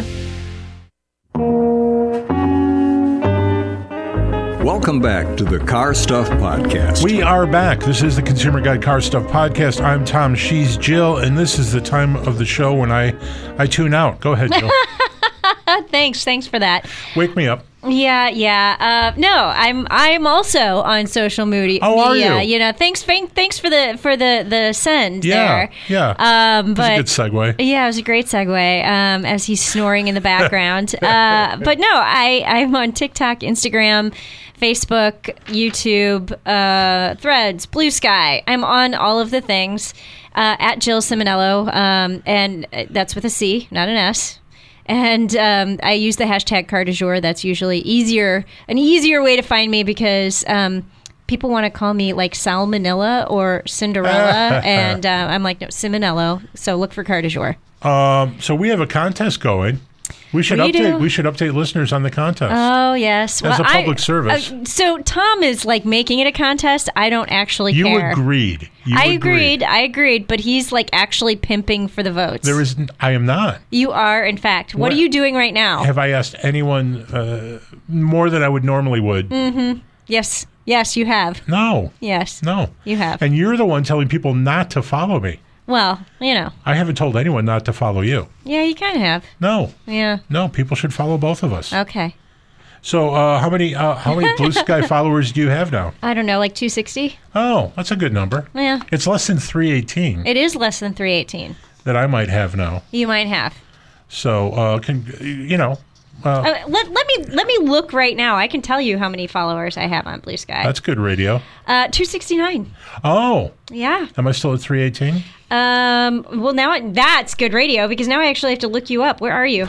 Welcome back to the Car Stuff Podcast. We are back. This is the Consumer Guide Car Stuff Podcast. I'm Tom. She's Jill, and this is the time of the show when I, I tune out. Go ahead, Jill. Thanks. Thanks for that. Wake me up. Yeah, yeah. Uh, no, I'm I'm also on social media. Oh, are you? You know, thanks, thanks for the for the the send Yeah, there. yeah. Um, but That's a good segue. yeah, it was a great segue. Um, as he's snoring in the background. uh, but no, I I'm on TikTok, Instagram, Facebook, YouTube, uh, Threads, Blue Sky. I'm on all of the things uh, at Jill Ciminello, um, and that's with a C, not an S. And um, I use the hashtag car du jour. That's usually easier, an easier way to find me because um, people want to call me like Salmonella or Cinderella, and uh, I'm like, no, Ciminello. So look for car du jour. Um, so we have a contest going. We should We update. do. We should update listeners on the contest. Oh yes, As a I- public service. uh, so Tom is like making it a contest. I don't actually you care. agreed. You I agreed. I agreed. But he's like actually pimping for the votes. There is. I am not. You are, in fact. What, What- are you doing right now? Have I asked anyone uh, more than I would normally would? Mm. yes. Yes, you have. No. Yes. No. You have. And you're the one telling people not to follow me. Well, you know. I haven't told anyone not to follow you. Yeah, you kind of have. No. Yeah. No. People should follow both of us. Okay. So, uh, how many uh, how many Blue Sky followers do you have now? I don't know, like two sixty? Oh, that's a good number. Yeah. It's less than three eighteen It is less than three eighteen. that I might have now. You might have. So, uh, can you know? Uh, Uh, let, let me let me look right now. I can tell you how many followers I have on Blue Sky. that's good radio. Uh, two sixty-nine. Oh, Yeah. am I still at three eighteen? Um. Well, now it, that's good radio because now I actually have to look you up. Where are you?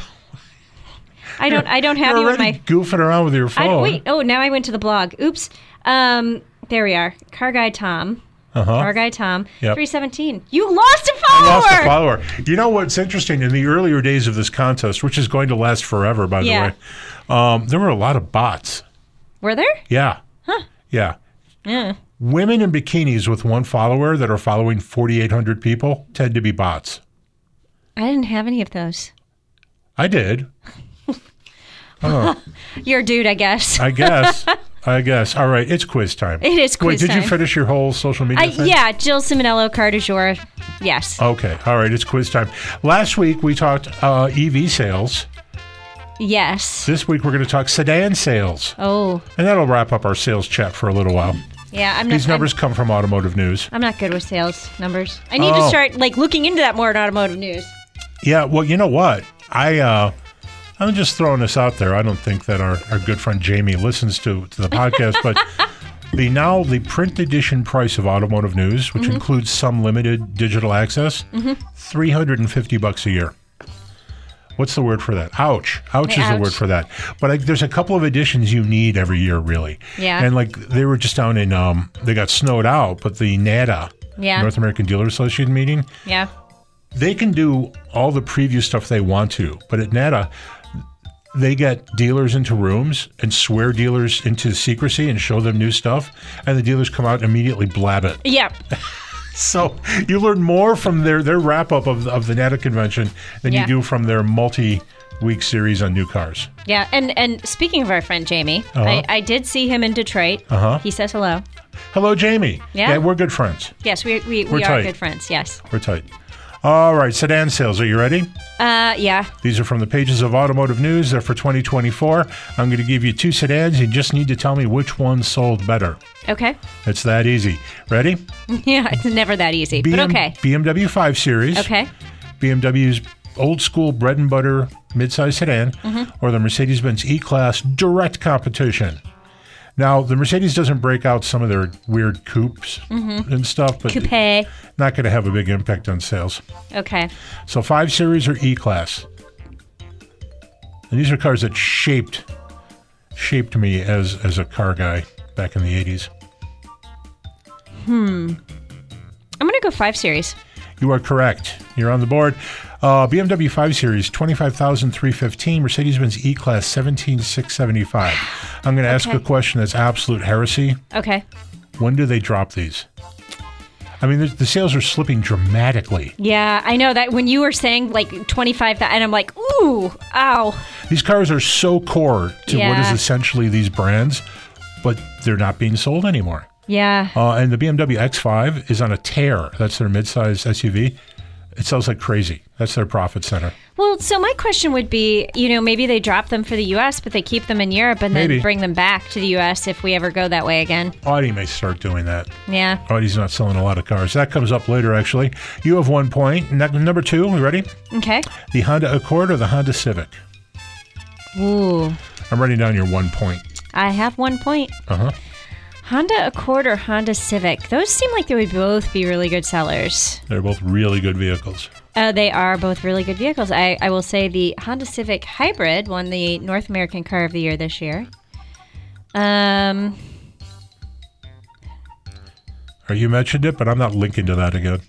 I don't. I don't have You're you in already my. goofing around with your I, phone. wait. Oh, now I went to the blog. Oops. Um. There we are. Car Guy Tom. Uh-huh. Car Guy Tom. Yep. three seventeen. You lost a I follower. lost a follower. You know what's interesting? In the earlier days of this contest, which is going to last forever, by Yeah. the way, um, there were a lot of bots. Were there? Yeah. Huh. Yeah. Yeah. Women in bikinis with one follower that are following forty-eight hundred people tend to be bots. I didn't have any of those. I did. You're a dude, I guess. I guess. I guess. All right. It's quiz time. It is quiz Wait, did time. you finish your whole social media I, thing? yeah, Jill Ciminello, car du jour. Yes. Okay. All right. It's quiz time. Last week we talked uh, E V sales. Yes. This week we're going to talk sedan sales. Oh, And that'll wrap up our sales chat for a little while. yeah. I'm not. These numbers come from Automotive News. I'm, I'm not good with sales numbers. I need Oh. to start like looking into that more in automotive news. Yeah, well, you know what? I, uh, I'm just throwing this out there. I don't think that our, our good friend Jamie listens to, to the podcast, but the now the print edition price of Automotive News, which Mm-hmm. includes some limited digital access, three hundred fifty bucks a year. What's the word for that? Ouch. Ouch Yeah, is the ouch. word for that. But I, there's a couple of editions you need every year, really. Yeah. And like they were just down in, um, they got snowed out, but the NADA, Yeah. North American Dealer Association meeting, Yeah. they can do all the preview stuff they want to, but at NADA, they get dealers into rooms and swear dealers into secrecy and show them new stuff, and the dealers come out and immediately blab it. Yeah. So you learn more from their, their wrap-up of, of the NADA convention than Yeah. you do from their multi-week series on new cars. Yeah. And and speaking of our friend Jamie, Uh-huh. I, I did see him in Detroit. Uh-huh. He says hello. Hello, Jamie. Yeah? we're good friends. Yes, we we, We're we are tight. good friends. Yes. We're tight. All right, sedan sales. Are you ready? Uh. Yeah. These are from the pages of Automotive News. They're for twenty twenty-four. I'm going to give you two sedans. You just need to tell me which one sold better. Okay. It's that easy. Ready? Yeah. It's never that easy. B M, but okay. B M W five Series. Okay. B M W's old school bread and butter midsize sedan, Mm-hmm. or the Mercedes-Benz E-Class direct competition. Now, the Mercedes doesn't break out some of their weird coupes and stuff, but Coupe. not going to have a big impact on sales. Okay. So five Series or E-Class. And these are cars that shaped shaped me as as a car guy back in the eighties. I'm gonna go five series. You are correct. You're on the board. Uh, B M W five Series, twenty-five thousand three hundred fifteen dollars. Mercedes-Benz E-Class, seventeen thousand six hundred seventy-five dollars. I'm going to ask Okay. a question that's absolute heresy. Okay. When do they drop these? I mean, the, the sales are slipping dramatically. Yeah, I know that when you were saying like twenty-five, and I'm like, ooh, ow. These cars are so core to what is Yeah. essentially these brands, but they're not being sold anymore. Yeah. Uh, and the B M W X five is on a tear. That's their midsize S U V. It sells like crazy. That's their profit center. Well, so my question would be, you know, maybe they drop them for the U S, but they keep them in Europe and Maybe. then bring them back to the U S if we ever go that way again. Audi may start doing that. Yeah. Audi's not selling a lot of cars. That comes up later, actually. You have one point. Ne- number two, we ready? Okay. The Honda Accord or the Honda Civic? Ooh. I'm writing down your one point. I have one point. Uh-huh. Honda Accord or Honda Civic? Those seem like they would both be really good sellers. They're both really good vehicles. Uh, they are both really good vehicles. I, I will say the Honda Civic Hybrid won the North American Car of the Year this year. Um, Or you mentioned it, but I'm not linking to that again.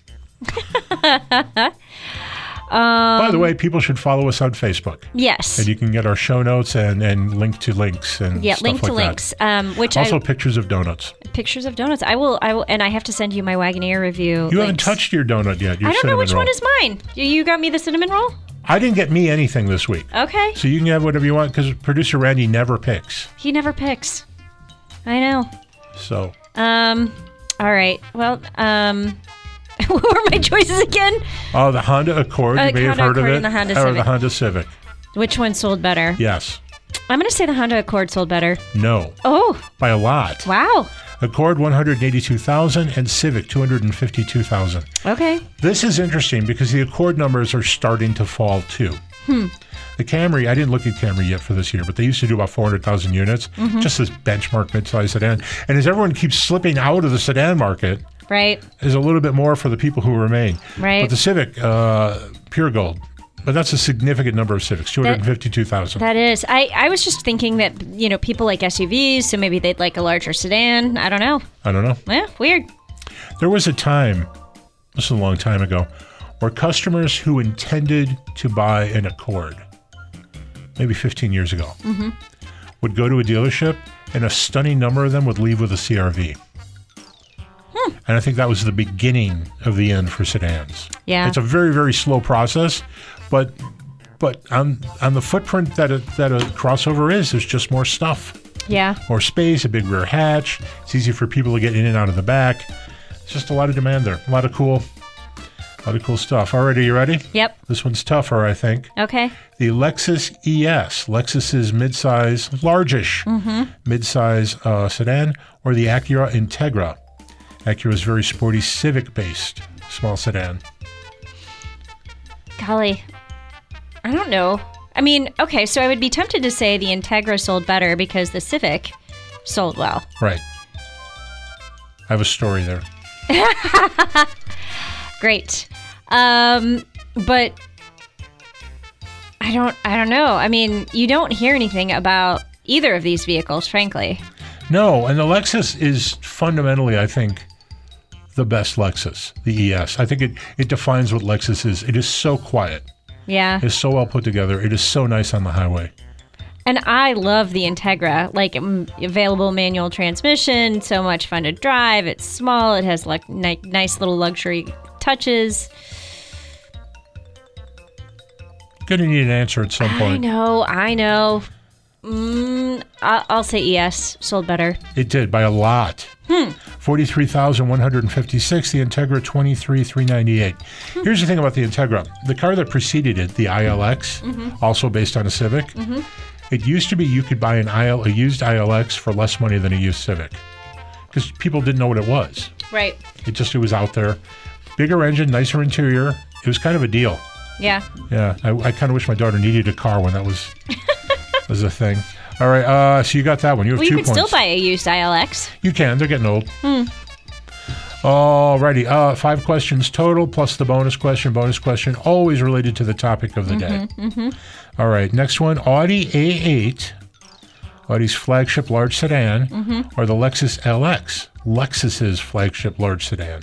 um, By the way, people should follow us on Facebook. yes. And you can get our show notes and, and link to links and Yeah, stuff link to like links. Um, which that. Also, I, pictures of donuts. pictures of donuts. I will. I will, and I have to send you my Wagoneer review. You haven't links. touched your donut yet. Your I don't know cinnamon which roll. one is mine. You- You got me the cinnamon roll. I didn't get me anything this week. Okay. So you can have whatever you want because producer Randy never picks. He never picks. I know. So Um. All right. Well. Um. What were my choices again? Oh, the Honda Accord. Uh, you may have Honda heard Accord of it. and the Honda or the Civic. Honda Civic. Which one sold better? Yes. I'm going to say the Honda Accord sold better. No. Oh, By a lot. wow. Accord one hundred eighty-two thousand and Civic two hundred fifty-two thousand. Okay. This is interesting because the Accord numbers are starting to fall too. Hmm. The Camry, I didn't look at Camry yet for this year, but they used to do about four hundred thousand units, Mm-hmm. just this benchmark midsize sedan. And as everyone keeps slipping out of the sedan market, Right. there's a little bit more for the people who remain. Right. But the Civic, uh, pure gold. But that's a significant number of Civics, two hundred fifty-two thousand. That is. I, I was just thinking that, you know, people like S U Vs, so maybe they'd like a larger sedan. I don't know. I don't know. Yeah, weird. There was a time, this is a long time ago, where customers who intended to buy an Accord, maybe fifteen years ago, Mm-hmm. would go to a dealership and a stunning number of them would leave with a C R V. Hmm. And I think that was the beginning of the end for sedans. Yeah. It's a very, very slow process, but but on on the footprint that a, that a crossover is, there's just more stuff. Yeah. More space, a big rear hatch. It's easy for people to get in and out of the back. It's just a lot of demand there. A lot of cool, a lot of cool stuff. All right, are you ready? Yep. This one's tougher, I think. Okay. The Lexus E S, Lexus's midsize, largish Mm-hmm. midsize uh, sedan, or the Acura Integra. Acura's very sporty Civic-based small sedan. Golly. I don't know. I mean, okay, so I would be tempted to say the Integra sold better because the Civic sold well. Right. I have a story there. Great. Um, but I don't I don't know. I mean, you don't hear anything about either of these vehicles, frankly. No, and the Lexus is fundamentally, I think, the best Lexus, the E S. I think it, it defines what Lexus is. It is so quiet. Yeah. It's so well put together. It is so nice on the highway. And I love the Integra, like um, available manual transmission, so much fun to drive. It's small. It has like ni- nice little luxury touches. Gonna need an answer at some I point. know, I know. Mm, I- I'll say E S sold better. It did by a lot. Hmm. forty-three thousand one hundred fifty-six. The Integra twenty-three thousand three hundred ninety-eight. Hmm. Here's the thing about the Integra. The car that preceded it, the I L X, Mm-hmm. also based on a Civic, Mhm. it used to be you could buy an I L, a used I L X for less money than a used Civic because people didn't know what it was. Right. It just it was out there. Bigger engine, nicer interior. It was kind of a deal. Yeah. Yeah, I, I kind of wish my daughter needed a car when that was was a thing. All right, uh, so you got that one. You have Well, two you could points. still buy a used I L X. You can. They're getting old. Hmm. Alrighty. Uh, five questions total plus the bonus question. Bonus question always related to the topic of the day. Mm-hmm. All right. Next one. Audi A eight, Audi's flagship large sedan, Mhm. or the Lexus L X, Lexus's flagship large sedan.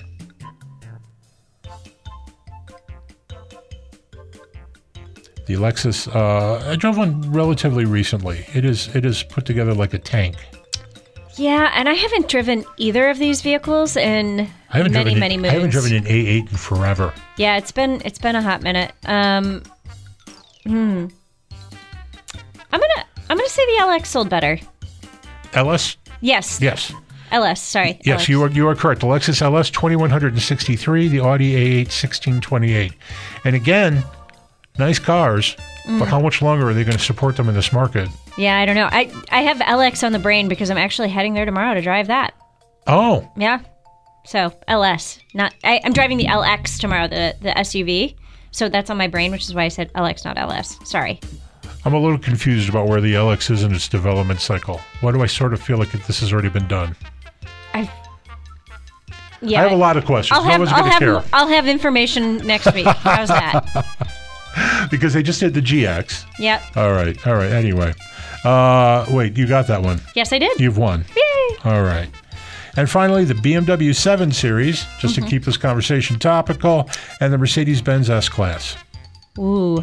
The Lexus. Uh, I drove one relatively recently. It is. It is put together like a tank. Yeah, and I haven't driven either of these vehicles in I haven't many, driven many an, moons. I haven't driven an A eight in forever. Yeah, it's been it's been a hot minute. Um, hmm. I'm gonna I'm gonna say the L X sold better. L S. Yes. Yes. L S, sorry. Yes, L S. you are you are correct. The Lexus L S twenty-one sixty-three, the Audi A eight sixteen twenty-eight. And again, nice cars, Mm. but how much longer are they going to support them in this market? Yeah, I don't know. I, I have L X on the brain because I'm actually heading there tomorrow to drive that. Oh, Yeah. So L S. Not. I, I'm driving the L X tomorrow, the, the S U V. So that's on my brain, which is why I said L X, not L S. Sorry. I'm a little confused about where the L X is in its development cycle. Why do I sort of feel like this has already been done? I. Yeah. I have a lot of questions. I'll No have, one's I'll, going to care. have, I'll have information next week. How's that? Because they just did the G X. Yep. All right. All right. Anyway. Uh, wait, you got that one. Yes, I did. You've won. Yay. All right. And finally, the B M W seven Series, just Mm-hmm. to keep this conversation topical, and the Mercedes-Benz S-Class. Ooh.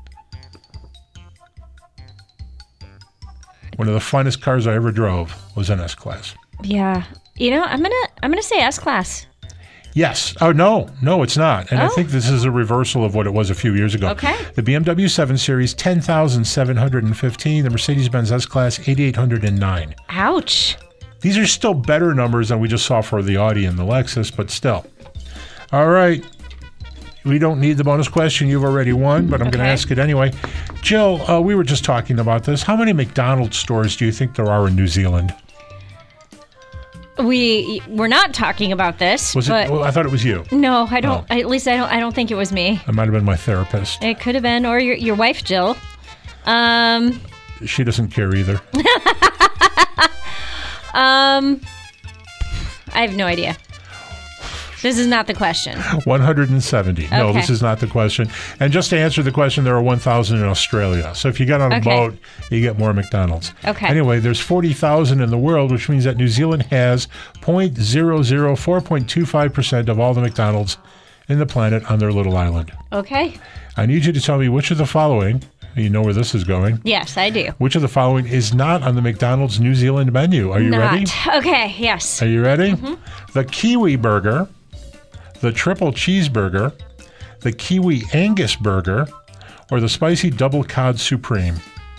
One of the finest cars I ever drove was an S-Class. Yeah. You know, I'm gonna I'm gonna say S class. Yes. Oh, no. No, it's not. And I Oh. think this is a reversal of what it was a few years ago. Okay. The B M W seven Series, ten thousand seven hundred fifteen. The Mercedes-Benz S-Class, eight thousand eight hundred nine. Ouch. These are still better numbers than we just saw for the Audi and the Lexus, but still. All right. We don't need the bonus question. You've already won, but I'm going to Okay. ask it anyway. Jill, uh, we were just talking about this. How many McDonald's stores do you think there are in New Zealand? We we're not talking about this, Was but it? Well, I thought it was you. no, I don't. Oh. At least I don't. I don't think it was me. It might have been my therapist. It could have been, or your your wife, Jill. Um. She doesn't care either. Um. I have no idea. This is not the question. one hundred seventy. No, Okay. this is not the question. And just to answer the question, there are one thousand in Australia. So if you get on a Okay. boat, you get more McDonald's. Okay. Anyway, there's forty thousand in the world, which means that New Zealand has zero point zero zero four point two five percent of all the McDonald's in the planet on their little island. Okay. I need you to tell me which of the following, you know where this is going, Yes, I do. which of the following is not on the McDonald's New Zealand menu. Are you not. ready? Okay. Yes. Are you ready? The Kiwi Burger, the Triple Cheeseburger, the Kiwi Angus Burger, or the Spicy Double Cod Supreme?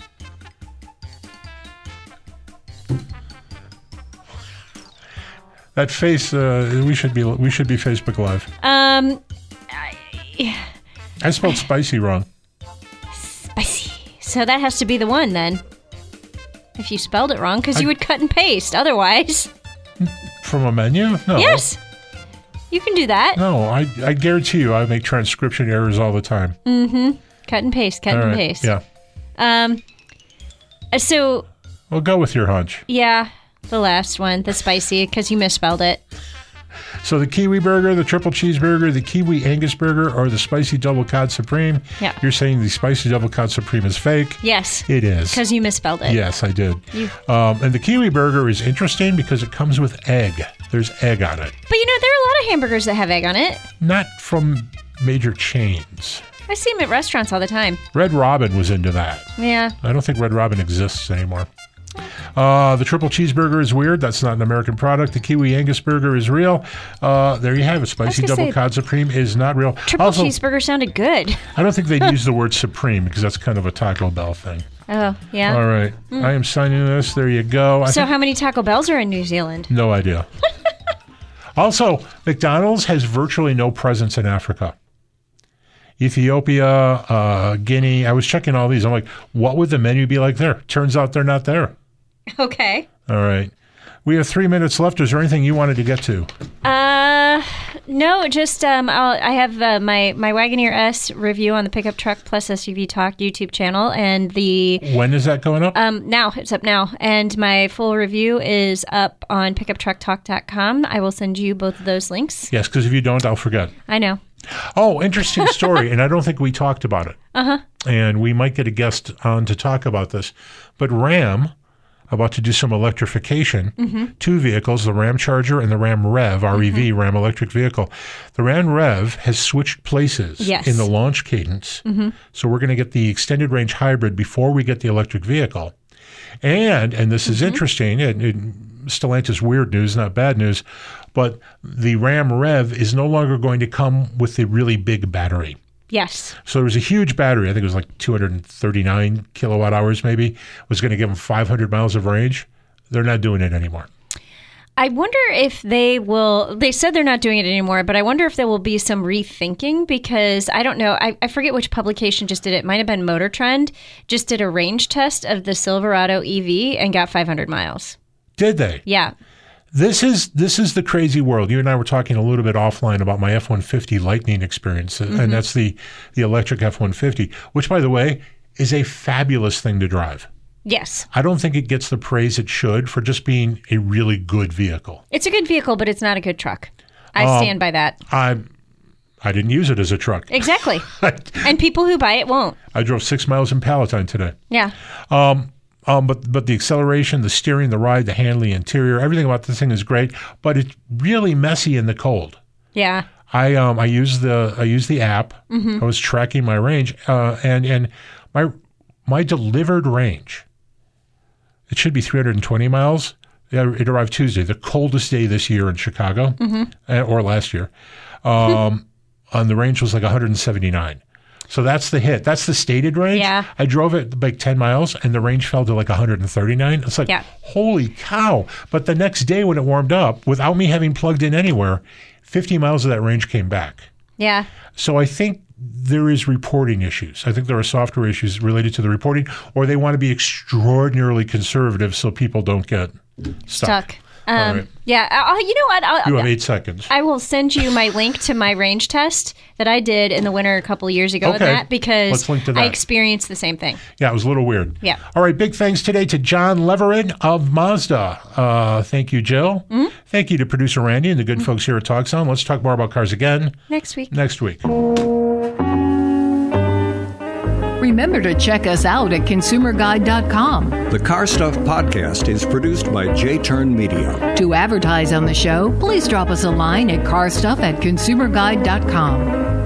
That face, uh, we should be we should be Facebook Live. Um. I spelled spicy wrong. Spicy. So that has to be the one then. If you spelled it wrong, because you would cut and paste. Otherwise, From a menu? No. yes, you can do that. No, I, I guarantee you I make transcription errors all the time. Cut and paste. Cut All and right. paste. Yeah. Um. So Well, go with your hunch. yeah, the last one, the spicy, because you misspelled it. So the Kiwi Burger, the Triple Cheeseburger, the Kiwi Angus Burger, or the Spicy Double Cod Supreme? Yeah. You're saying the Spicy Double Cod Supreme is fake? Yes, It is. because you misspelled it. Yes, I did. You- Um, and the Kiwi Burger is interesting because it comes with egg. There's egg on it. But you know, there are a lot of hamburgers that have egg on it. Not from major chains. I see them at restaurants all the time. Red Robin was into that. Yeah. I don't think Red Robin exists anymore. Uh, the Triple Cheeseburger is weird. That's not an American product. The Kiwi Angus Burger is real. Uh, there you have it. Spicy gonna Double say- Cod Supreme is not real. Triple Also, cheeseburger sounded good. I don't think they'd use the word supreme because that's kind of a Taco Bell thing. Oh, yeah. All right. I am signing this. There you go. I So think- how many Taco Bells are in New Zealand? no idea. Also, McDonald's has virtually no presence in Africa. Ethiopia, uh, Guinea. I was checking all these. I'm like, what would the menu be like there? Turns out they're not there. Okay. All right. We have three minutes left. Is there anything you wanted to get to? Uh, no, just um, I'll, I have uh, my my Wagoneer S review on the Pickup Truck Plus S U V Talk YouTube channel, and the When is that going up? um now it's up now, and my full review is up on pickup truck talk dot com. I will send you both of those links. Yes, because if you don't, I'll forget. I know. Oh, interesting story. And I don't think we talked about it. Uh-huh. And we might get a guest on to talk about this. But Ram, about to do some electrification, Mm-hmm. two vehicles, the Ram Charger and the Ram Rev, R E V, Mm-hmm. Ram electric vehicle. The Ram Rev has switched places Yes. in the launch cadence. Mm-hmm. So we're going to get the extended range hybrid before we get the electric vehicle. And, and this Mm-hmm. is interesting, it, it, Stellantis weird news, not bad news, but the Ram Rev is no longer going to come with the really big battery. Yes. So there was a huge battery. I think it was like two hundred thirty-nine kilowatt hours maybe. Was going to give them five hundred miles of range. They're not doing it anymore. I wonder if they will, they said they're not doing it anymore, but I wonder if there will be some rethinking because I don't know. I, I forget which publication just did it. It might have been Motor Trend, just did a range test of the Silverado E V and got five hundred miles. Did they? Yeah. This is this is the crazy world. You and I were talking a little bit offline about my F one fifty Lightning experience, mm-hmm. and that's the, the electric F one fifty, which, by the way, is a fabulous thing to drive. Yes. I don't think it gets the praise it should for just being a really good vehicle. It's a good vehicle, but it's not a good truck. I um, stand by that. I I didn't use it as a truck. Exactly. And people who buy it won't. I drove six miles in Palatine today. Yeah. Um. Um, but but the acceleration, the steering, the ride, the handling, interior, everything about this thing is great. But it's really messy in the cold. Yeah. I um I used the I used the app. Mm-hmm. I was tracking my range, uh, and and my my delivered range. It should be three hundred twenty miles. It arrived Tuesday, the coldest day this year in Chicago, mm-hmm. or last year. Um, and the range was like one hundred seventy-nine. So that's the hit. That's the stated range. Yeah. I drove it like ten miles, and the range fell to like one hundred thirty-nine. It's like, yeah. holy cow. But the next day when it warmed up, without me having plugged in anywhere, fifty miles of that range came back. Yeah. So I think there is reporting issues. I think there are software issues related to the reporting, or they want to be extraordinarily conservative so people don't get stuck. Stuck. Um, right. Yeah. I'll, you know what? I'll, you have eight seconds. I will send you my link to my range test that I did in the winter a couple of years ago. Okay. In that because Let's link to that. I experienced the same thing. Yeah, it was a little weird. Yeah. All right. Big thanks today to John Leverin of Mazda. Uh, thank you, Jill. Mm-hmm. Thank you to producer Randy and the good mm-hmm. folks here at TalkZone. Let's talk more about cars again next week. Next week. Remember to check us out at consumer guide dot com. The Car Stuff Podcast is produced by J-Turn Media. To advertise on the show, please drop us a line at carstuff at consumer guide dot com.